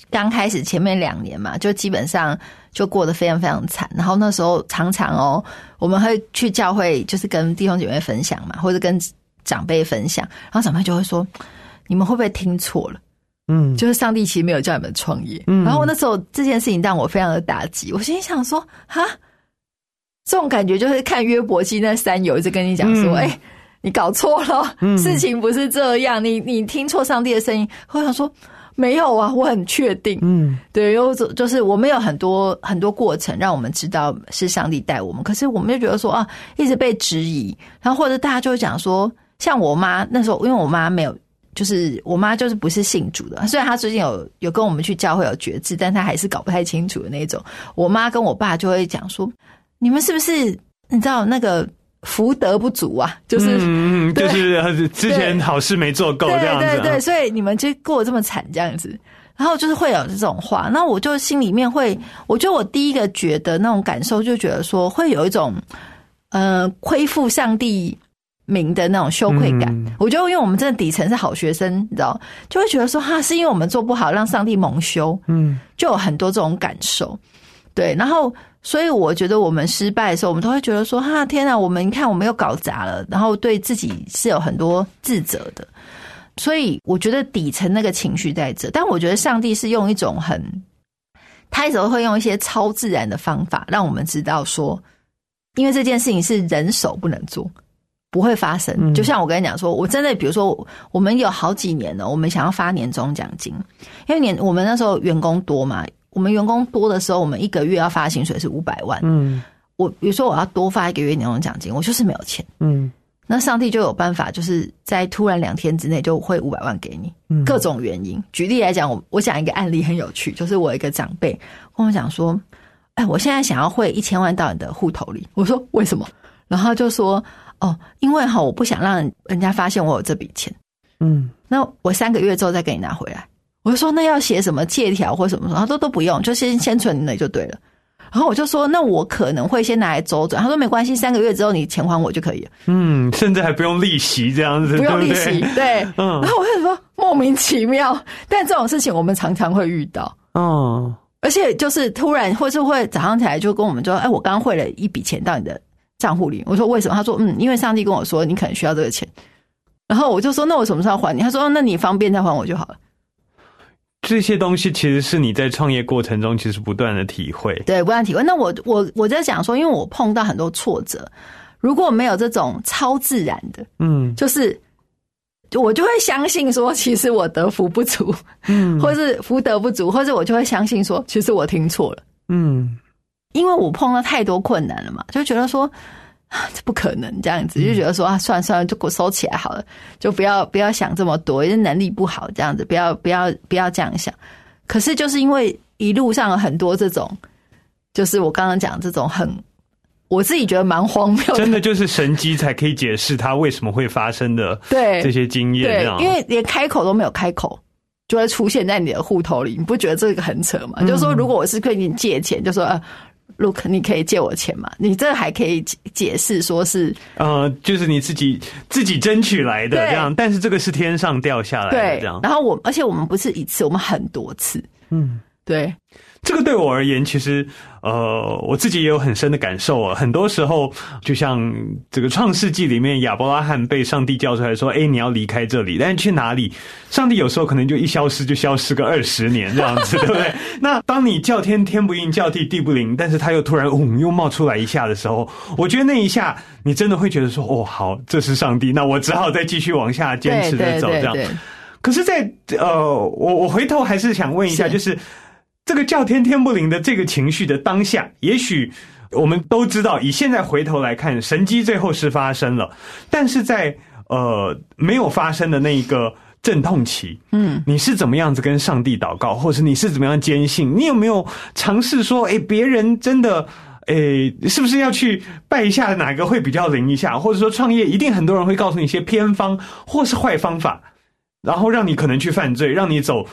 刚开始前面2年嘛，就基本上就过得非常非常惨。然后那时候常常我们会去教会，就是跟弟兄姐妹分享嘛，或者跟长辈分享，然后长辈就会说：“你们会不会听错了？就是上帝其实没有叫你们创业。”然后那时候这件事情让我非常的打击，我心里想说：“哈，这种感觉就是看约伯记那3友一直跟你讲说，你搞错了，事情不是这样，你听错上帝的声音。”我想说。没有啊，我很确定。对，就是我们有很多很多过程让我们知道是上帝带我们，可是我们就觉得说一直被质疑，然后或者大家就会讲说，像我妈那时候，因为我妈没有，就是我妈就是不是信主的，虽然她最近有跟我们去教会有决志，但她还是搞不太清楚的那种。我妈跟我爸就会讲说，你们是不是你知道那个福德不足啊，就是就是之前好事没做够这样子， 对，所以你们就过得这么惨这样子，然后就是会有这种话，那我就心里面会，我觉得我第一个觉得那种感受，就觉得说会有一种亏负上帝名的那种羞愧感。我觉得因为我们真的底层是好学生，你知道，就会觉得说是因为我们做不好让上帝蒙羞，就有很多这种感受。对，然后所以我觉得我们失败的时候，我们都会觉得说天哪，你看我们又搞砸了，然后对自己是有很多自责的。所以我觉得底层那个情绪在这，但我觉得上帝是用一种他有时候会用一些超自然的方法让我们知道说，因为这件事情是人手不能做，不会发生。就像我跟你讲说，我真的比如说我们有好几年了，我们想要发年终奖金，因为我们那时候员工多嘛，我们员工多的时候，我们1个月要发薪水是500万。我比如说我要多发1个月年终奖金，我就是没有钱。那上帝就有办法，就是在突然2天之内就会500万给你。各种原因，举例来讲，我讲一个案例很有趣，就是我一个长辈跟我讲说，我现在想要汇1000万到你的户头里。我说为什么？然后他就说因为我不想让人家发现我有这笔钱。那我3个月之后再给你拿回来。我就说那要写什么借条或什么，他说都不用，就先存那就对了。然后我就说那我可能会先拿来周转，他说没关系，3个月之后你钱还我就可以了。 甚至还不用利息这样子， 不用利息，对。然后我就说莫名其妙，但这种事情我们常常会遇到。而且就是突然或是会早上起来就跟我们说，我刚刚汇了一笔钱到你的账户里。我说为什么？他说因为上帝跟我说你可能需要这个钱。然后我就说那我什么时候还你？他说那你方便再还我就好了。 这些东西其实是你在创业过程中其实不断的体会， 对，不断体会。那我在讲说，因为我碰到很多挫折，如果没有这种超自然的，就是我就会相信说，其实我德福不足，或是福德不足，或者我就会相信说，其实我听错了，因为我碰到太多困难了嘛，就觉得说。这不可能这样子，就觉得说算了，就给我收起来好了，就不要想这么多，因为能力不好这样子，不要这样想。可是就是因为一路上有很多这种，就是我刚刚讲这种我自己觉得蛮荒谬的， 真的就是神迹才可以解释它为什么会发生的这些经验， 对，因为连开口都没有开口，就会出现在你的户头里，你不觉得这个很扯吗？就是说，如果我是跟你借钱，就说Look， 你可以借我钱嘛？你这还可以解释说是就是你自己争取来的这样，但是这个是天上掉下来的这样。 然后而且我们不是一次，我们很多次。对。 这个对我而言，其实我自己也有很深的感受啊。很多时候，就像这个创世纪里面，亚伯拉罕被上帝叫出来说：“你要离开这里，但是去哪里？”上帝有时候可能就一消失就消失个20年这样子，对不对？那当你叫天天不应，叫地地不灵，但是他又突然又冒出来一下的时候，我觉得那一下你真的会觉得说：“好，这是上帝。”那我只好再继续往下坚持着走这样。可是在我回头还是想问一下，就是这个叫天天不灵的这个情绪的当下，也许我们都知道，以现在回头来看，神迹最后是发生了，但是在没有发生的那一个阵痛期，你是怎么样子跟上帝祷告，或是你是怎么样坚信？你有没有尝试说，别人真的是不是要去拜一下哪个会比较灵一下，或者说创业一定很多人会告诉你一些偏方或是坏方法，然后让你可能去犯罪，让你走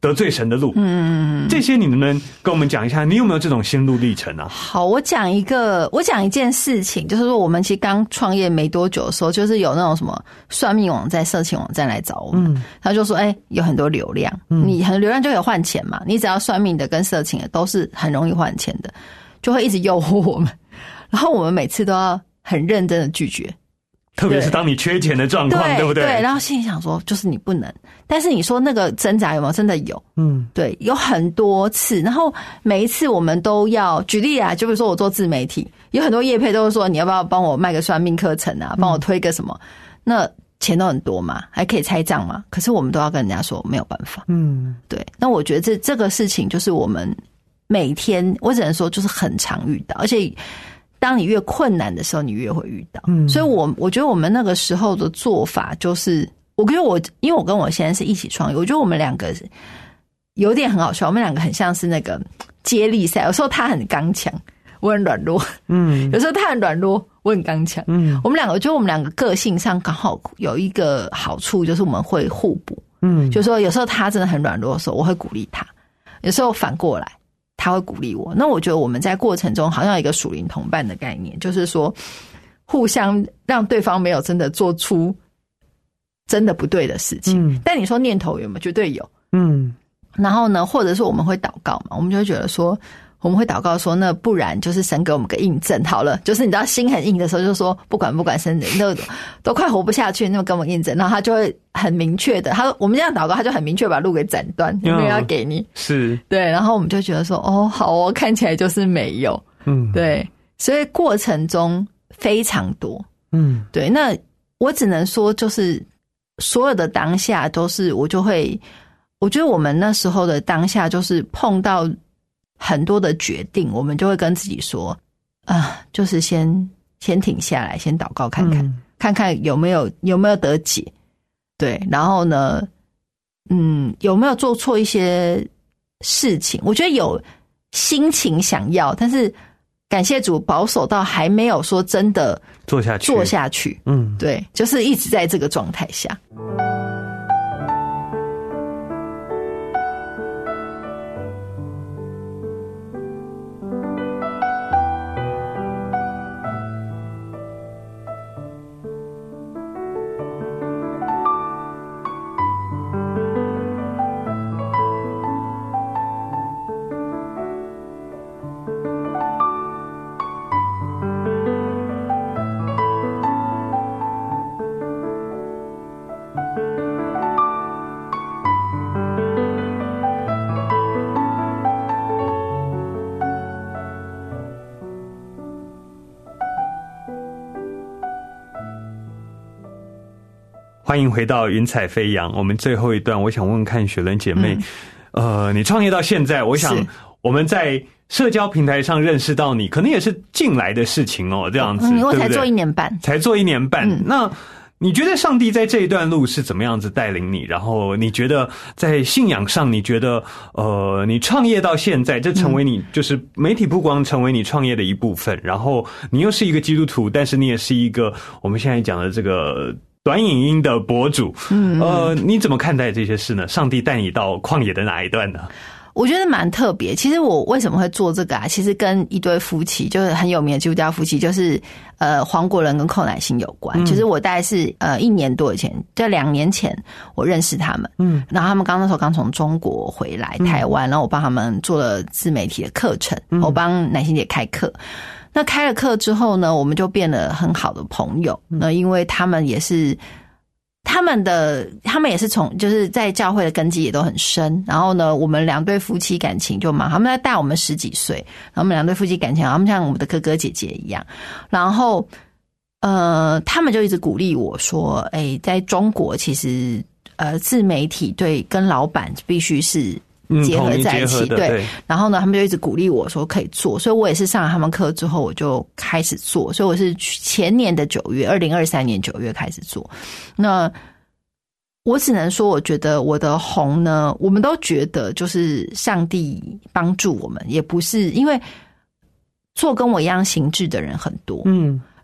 得罪神的路。这些你能不能跟我们讲一下？你有没有这种心路历程啊？ 好，我讲一件事情，就是说我们其实刚创业没多久的时候，就是有那种什么算命网站、色情网站来找我们，他就说有很多流量，你很多流量就有换钱嘛，你只要算命的跟色情的都是很容易换钱的，就会一直诱惑我们，然后我们每次都要很认真的拒绝。 特别是当你缺钱的状况，对不对？ 对，然后心里想说，就是你不能。但是你说那个挣扎有没有？真的有，对，有很多次。然后每一次我们都要举例啊，就比如说我做自媒体，有很多业配都是说你要不要帮我卖个算命课程啊，帮我推个什么？那钱都很多嘛，还可以拆账嘛。可是我们都要跟人家说没有办法。对。那我觉得这个事情就是我们每天，我只能说就是很常遇到，而且。当你越困难的时候，你越会遇到。所以我觉得我们那个时候的做法就是，因为我跟我先生是一起创业，我觉得我们两个有点很好笑，我们两个很像是那个接力赛，有时候他很刚强，我很软弱，有时候他很软弱，我很刚强，我们两个个性上刚好有一个好处，就是我们会互补，就是说有时候他真的很软弱的时候，我会鼓励他，有时候反过来。他会鼓励我，那我觉得我们在过程中好像有一个属灵同伴的概念，就是说互相让对方没有真的做出真的不对的事情，但你说念头有没有？绝对有，然后呢，或者说我们会祷告嘛，我们就会觉得说，我们会祷告说，那不然就是神给我们个印证好了，就是你知道心很硬的时候，就说不管神人都快活不下去，那么给我们印证，然后他就会很明确的，我们这样祷告，他就很明确把路给斩断，有没有要给你？ 是，对， 然后我们就觉得说，好哦，看起来就是没有，对，所以过程中非常多，对，那我只能说，就是所有的当下都是，我觉得我们那时候的当下就是碰到。很多的决定，我们就会跟自己说，就是先停下来，先祷告看看，看看有没有得解，对，然后呢，有没有做错一些事情？我觉得有心情想要，但是感谢主保守到还没有说真的做下去，对，就是一直在这个状态下。 欢迎回到云彩飞扬，我们最后一段，我想问问看雪伦姐妹，你创业到现在，我想我们在社交平台上认识到你，可能也是近来的事情哦，这样子， 我才做1年半， 那你觉得上帝在这一段路是怎么样子带领你？然后你觉得在信仰上，你觉得你创业到现在，这成为你就是媒体曝光成为你创业的一部分，然后你又是一个基督徒，但是你也是一个我们现在讲的这个短影音的博主，你怎么看待这些事呢？上帝带你到旷野的哪一段呢？ 我觉得蛮特别。其实我为什么会做这个啊？其实跟一对夫妻，就是很有名的基督教夫妻，就是黄国伦跟寇乃馨有关。其实我大概是1年多以前，就2年前我认识他们，然后他们那时候刚从中国回来台湾，然后我帮他们做了自媒体的课程，我帮乃馨姐开课。那开了课之后呢，我们就变得很好的朋友。那因为他们也是。他们也是就是在教会的根基也都很深，然后呢，我们2对夫妻感情就蛮好，他们在大我们10几岁，然后我们2对夫妻感情好，他们像我们的哥哥姐姐一样，然后他们就一直鼓励我说，在中国其实自媒体跟老板必须是结合在一起，对。然后呢，他们就一直鼓励我说可以做，所以我也是上了他们课之后，我就开始做。所以我是前年的9月，2023年9月开始做。那我只能说，我觉得我的红呢，我们都觉得就是上帝帮助我们，也不是因为做跟我一样形制的人很多，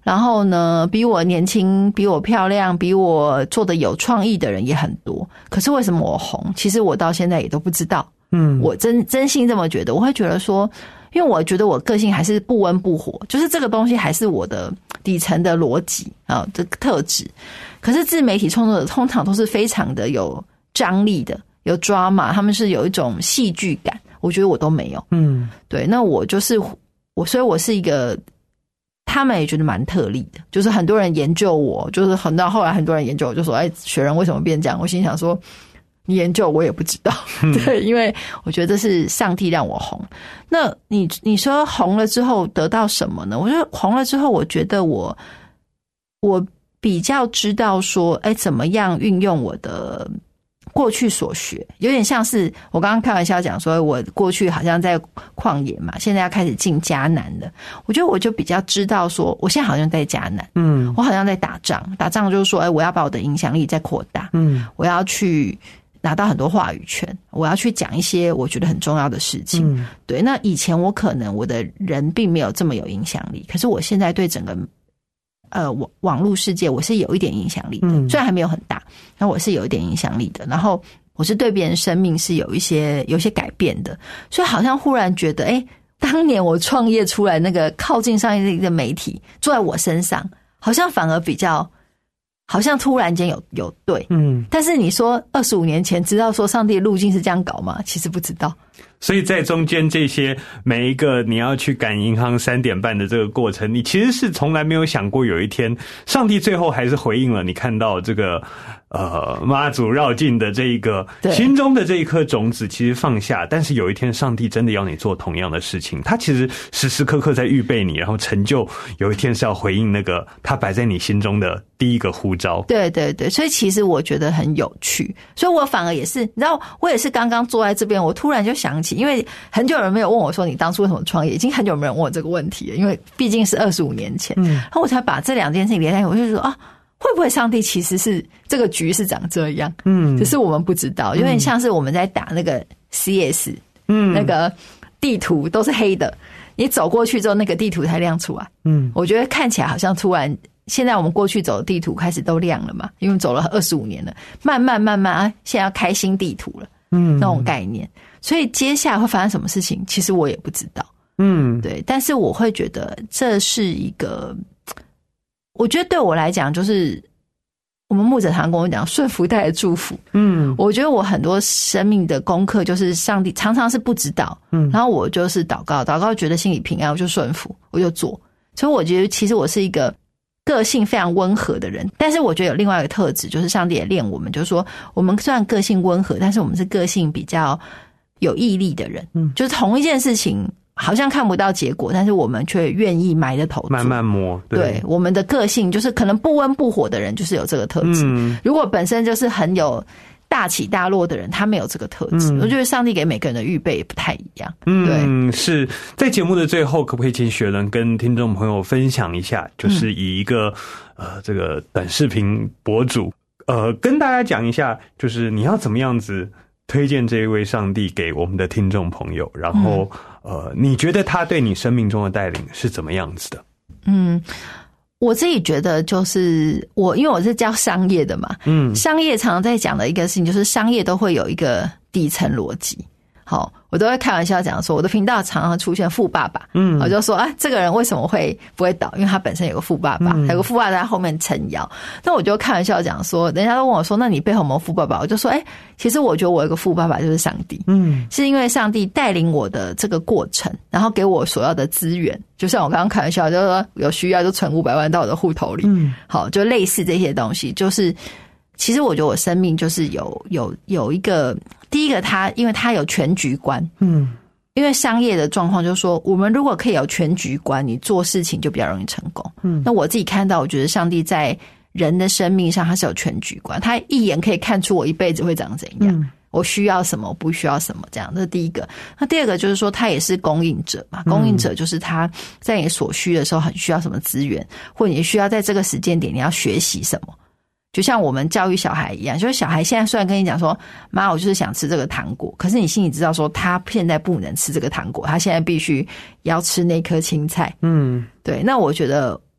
然后呢，比我年轻、比我漂亮、比我做的有创意的人也很多。可是为什么我红？其实我到现在也都不知道。我真心这么觉得。我会觉得说，因为我觉得我个性还是不温不火，就是这个东西还是我的底层的逻辑啊，这个特质。可是自媒体创作者通常都是非常的有张力的，有 drama， 他们是有一种戏剧感。我觉得我都没有。对，那我就是所以我是一个。他们也觉得蛮特例的，就是很多人研究我，就是后来很多人研究我，就说：“哎，雪人为什么变这样？”我心想说：“你研究我也不知道。”对，因为我觉得这是上帝让我红。那你说红了之后得到什么呢？我觉得红了之后，我觉得我比较知道说，哎，怎么样运用我的过去所学，有点像是我刚刚开玩笑讲说，我过去好像在旷野嘛，现在要开始进迦南了。我觉得我就比较知道说，我现在好像在迦南，我好像在打仗就是说，哎，我要把我的影响力再扩大，我要去拿到很多话语权，我要去讲一些我觉得很重要的事情。对，那以前我可能我的人并没有这么有影响力，可是我现在对整个网络世界我是有一点影响力的，虽然还没有很大，但我是有一点影响力的。然后我是对别人生命是有一些改变的，所以好像忽然觉得，哎，当年我创业出来那个靠近上帝的媒体坐在我身上，好像反而比较，好像突然间有对，但是你说25年前知道说上帝的路径是这样搞吗？其实不知道。 所以在中间这些每一个你要去赶银行3点半的这个过程，你其实是从来没有想过有一天上帝最后还是回应了你看到这个妈祖绕境的这一个心中的这一颗种子其实放下，但是有一天上帝真的要你做同样的事情，他其实时时刻刻在预备你，然后成就有一天是要回应那个他摆在你心中的第一个呼召。 对对对，所以其实我觉得很有趣，所以我反而也是，你知道，我也是刚刚坐在这边，我突然就想起，因为很久有人没有问我说你当初为什么创业，已经很久没有人问我这个问题了，因为毕竟是25年前，然后我才把这2件事情连在一起，我就说啊，会不会上帝其实是这个局是长这样？只是我们不知道，有点像是我们在打那个 CS，那个地图都是黑的，你走过去之后那个地图才亮出来。我觉得看起来好像突然现在我们过去走的地图开始都亮了嘛，因为走了25年了，慢慢现在要开新地图了，那种概念。所以接下来会发生什么事情，其实我也不知道。对，但是我会觉得这是一个，我觉得对我来讲，就是我们牧者常跟我讲，顺服带来祝福。我觉得我很多生命的功课就是上帝常常是不知道，然后我就是祷告觉得心里平安，我就顺服，我就做。所以我觉得其实我是一个个性非常温和的人，但是我觉得有另外一个特质，就是上帝也练我们，就是说我们虽然个性温和，但是我们是个性比较有毅力的人。就是同一件事情好像看不到结果，但是我们却愿意埋着头做， 慢慢磨。 对，我们的个性就是可能不温不火的人就是有这个特质。如果本身就是很有大起大落的人，他没有这个特质。我觉得上帝给每个人的预备也不太一样。对， 是在节目的最后，可不可以请雪伦跟听众朋友分享一下，就是以一个这个短视频博主跟大家讲一下，就是你要怎么样子推荐这一位上帝给我们的听众朋友，然后你觉得他对你生命中的带领是怎么样子的？ 我自己觉得就是因为我是教商业的嘛，商业常常在讲的一个事情就是商业都会有一个底层逻辑。好，我都会开玩笑讲说，我的频道常常出现富爸爸，我就说这个人为什么会不会倒？因为他本身有个富爸爸，有个富爸爸在后面撑腰。那我就开玩笑讲说，人家都问我说，那你背后有没有富爸爸？我就说，其实我觉得我有个富爸爸就是上帝，是因为上帝带领我的这个过程，然后给我所要的资源，就像我刚刚开玩笑，就是说有需要就存500万到我的户头里，好，就类似这些东西，就是其实我觉得我生命就是有一个。第一个因为他有全局观，因为商业的状况就是说，我们如果可以有全局观，你做事情就比较容易成功。那我自己看到，我觉得上帝在人的生命上他是有全局观，他一眼可以看出我一辈子会长怎样，我需要什么，我不需要什么，这样。这是第一个。那第二个就是说，他也是供应者嘛，供应者就是他在你所需的时候很需要什么资源，或者你需要在这个时间点你要学习什么。就像我们教育小孩一样，就是小孩现在虽然跟你讲说，妈，我就是想吃这个糖果，可是你心里知道说，他现在不能吃这个糖果，他现在必须要吃那颗青菜。对。那我觉得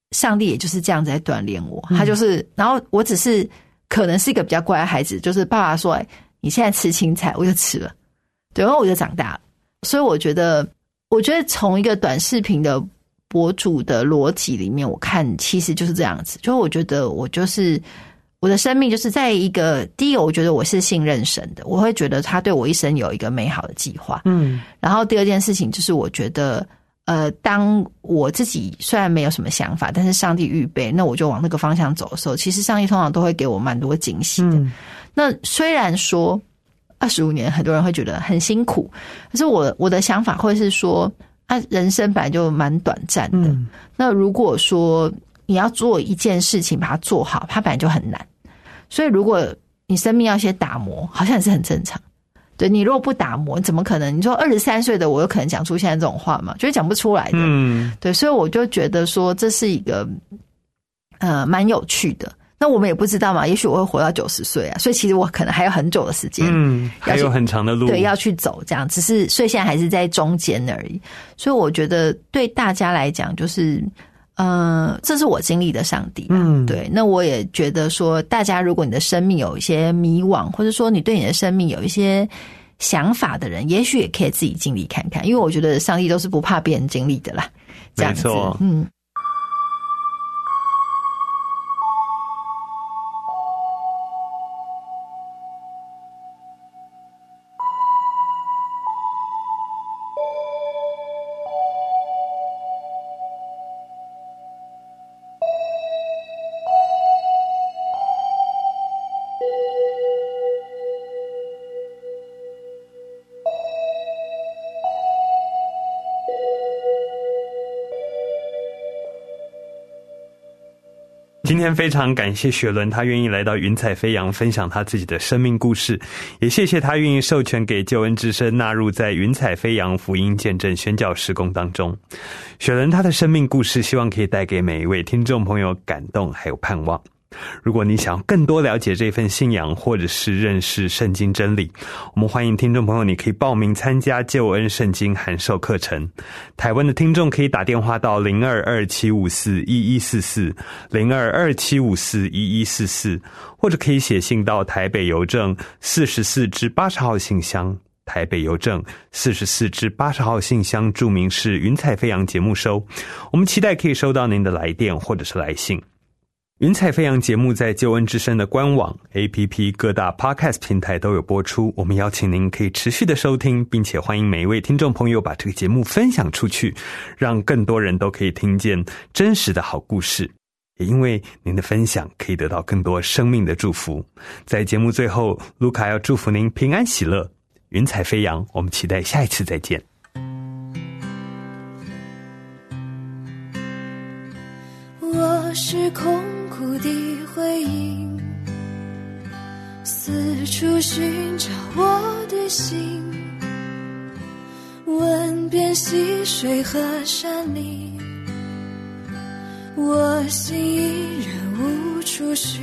上帝也就是这样子在锻炼我，他就是然后我只是可能是一个比较乖的孩子，就是爸爸说你现在吃青菜，我就吃了，对，然后我就长大了。所以我觉得从一个短视频的博主的逻辑里面，我看其实就是这样子，就是我觉得我的生命就是在一个第一个，我觉得我是信任神的，我会觉得他对我一生有一个美好的计划。然后第二件事情就是我觉得当我自己虽然没有什么想法，但是上帝预备，那我就往那个方向走的时候，其实上帝通常都会给我蛮多惊喜的。那虽然说25年很多人会觉得很辛苦，可是我的想法会是说人生本来就蛮短暂的。那如果说你要做一件事情把它做好，它本来就很难，所以如果你生命要一些打磨，好像也是很正常。对，你如果不打磨，怎么可能？你说23岁的我有可能讲出现在这种话吗？就是讲不出来的。对，所以我就觉得说这是一个蛮有趣的。那我们也不知道嘛，也许我会活到90岁啊，所以其实我可能还有很久的时间， 还有很长的路， 对，要去走这样。只是所以现在还是在中间而已。所以我觉得对大家来讲，就是这是我经历的上帝对。那我也觉得说，大家如果你的生命有一些迷惘，或者说你对你的生命有一些想法的人，也许也可以自己经历看看，因为我觉得上帝都是不怕别人经历的啦。这样子，没错。 今天非常感谢雪伦，他愿意来到云彩飞扬分享他自己的生命故事，也谢谢他愿意授权给救恩之声纳入在云彩飞扬福音见证宣教事工当中。雪伦他的生命故事希望可以带给每一位听众朋友感动还有盼望。如果你想要更多了解这份信仰，或者是认识圣经真理，我们欢迎听众朋友你可以报名参加救恩圣经函授课程。台湾的听众可以打电话到0227541144 0227541144，或者可以写信到台北邮政44至80号信箱，台北邮政44至80号信箱，注明是云彩飞扬节目收。我们期待可以收到您的来电或者是来信。云彩飞扬节目在救恩之声的官网 APP 各大 Podcast 平台都有播出，我们邀请您可以持续的收听，并且欢迎每一位听众朋友把这个节目分享出去，让更多人都可以听见真实的好故事，也因为您的分享可以得到更多生命的祝福。在节目最后，卢卡要祝福您平安喜乐，云彩飞扬，我们期待下一次再见。 我是空苦的回音，四处寻找我的心，问遍溪水和山林，我心依然无处寻。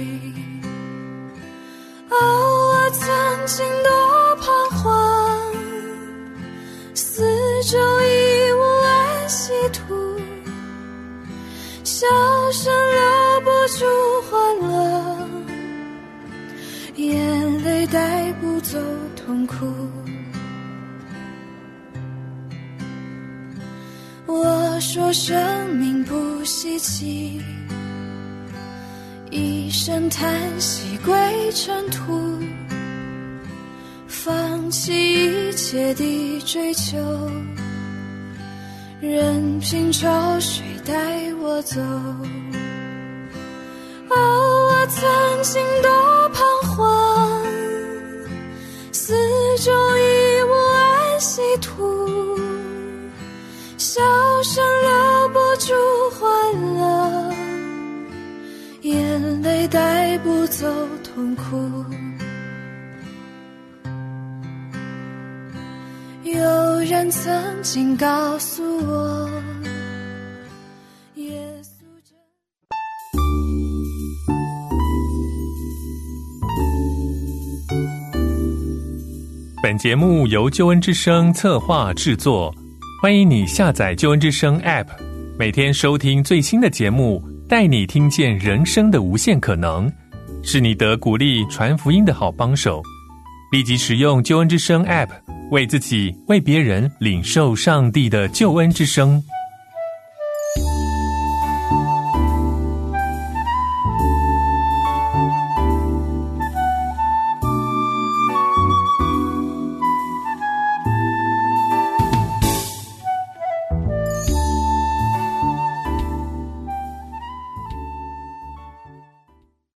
我曾经多彷徨，四周已无安息土，笑声留不住欢乐，眼泪带不走痛苦。我说生命不稀奇，一声叹息归尘土，放弃一切的追求，任凭潮水带我走。我曾经多彷徨，四周已无安息土，笑声留不住欢乐，眼泪带不走痛苦。有人曾经告诉我，耶稣本节目由救恩之声策划制作，欢迎你下载救恩之声 App， 每天收听最新的节目， 带你听见人生的无限可能，是你得鼓励传福音的好帮手。立即使用救恩之声 App， 为自己为别人领受上帝的救恩之声。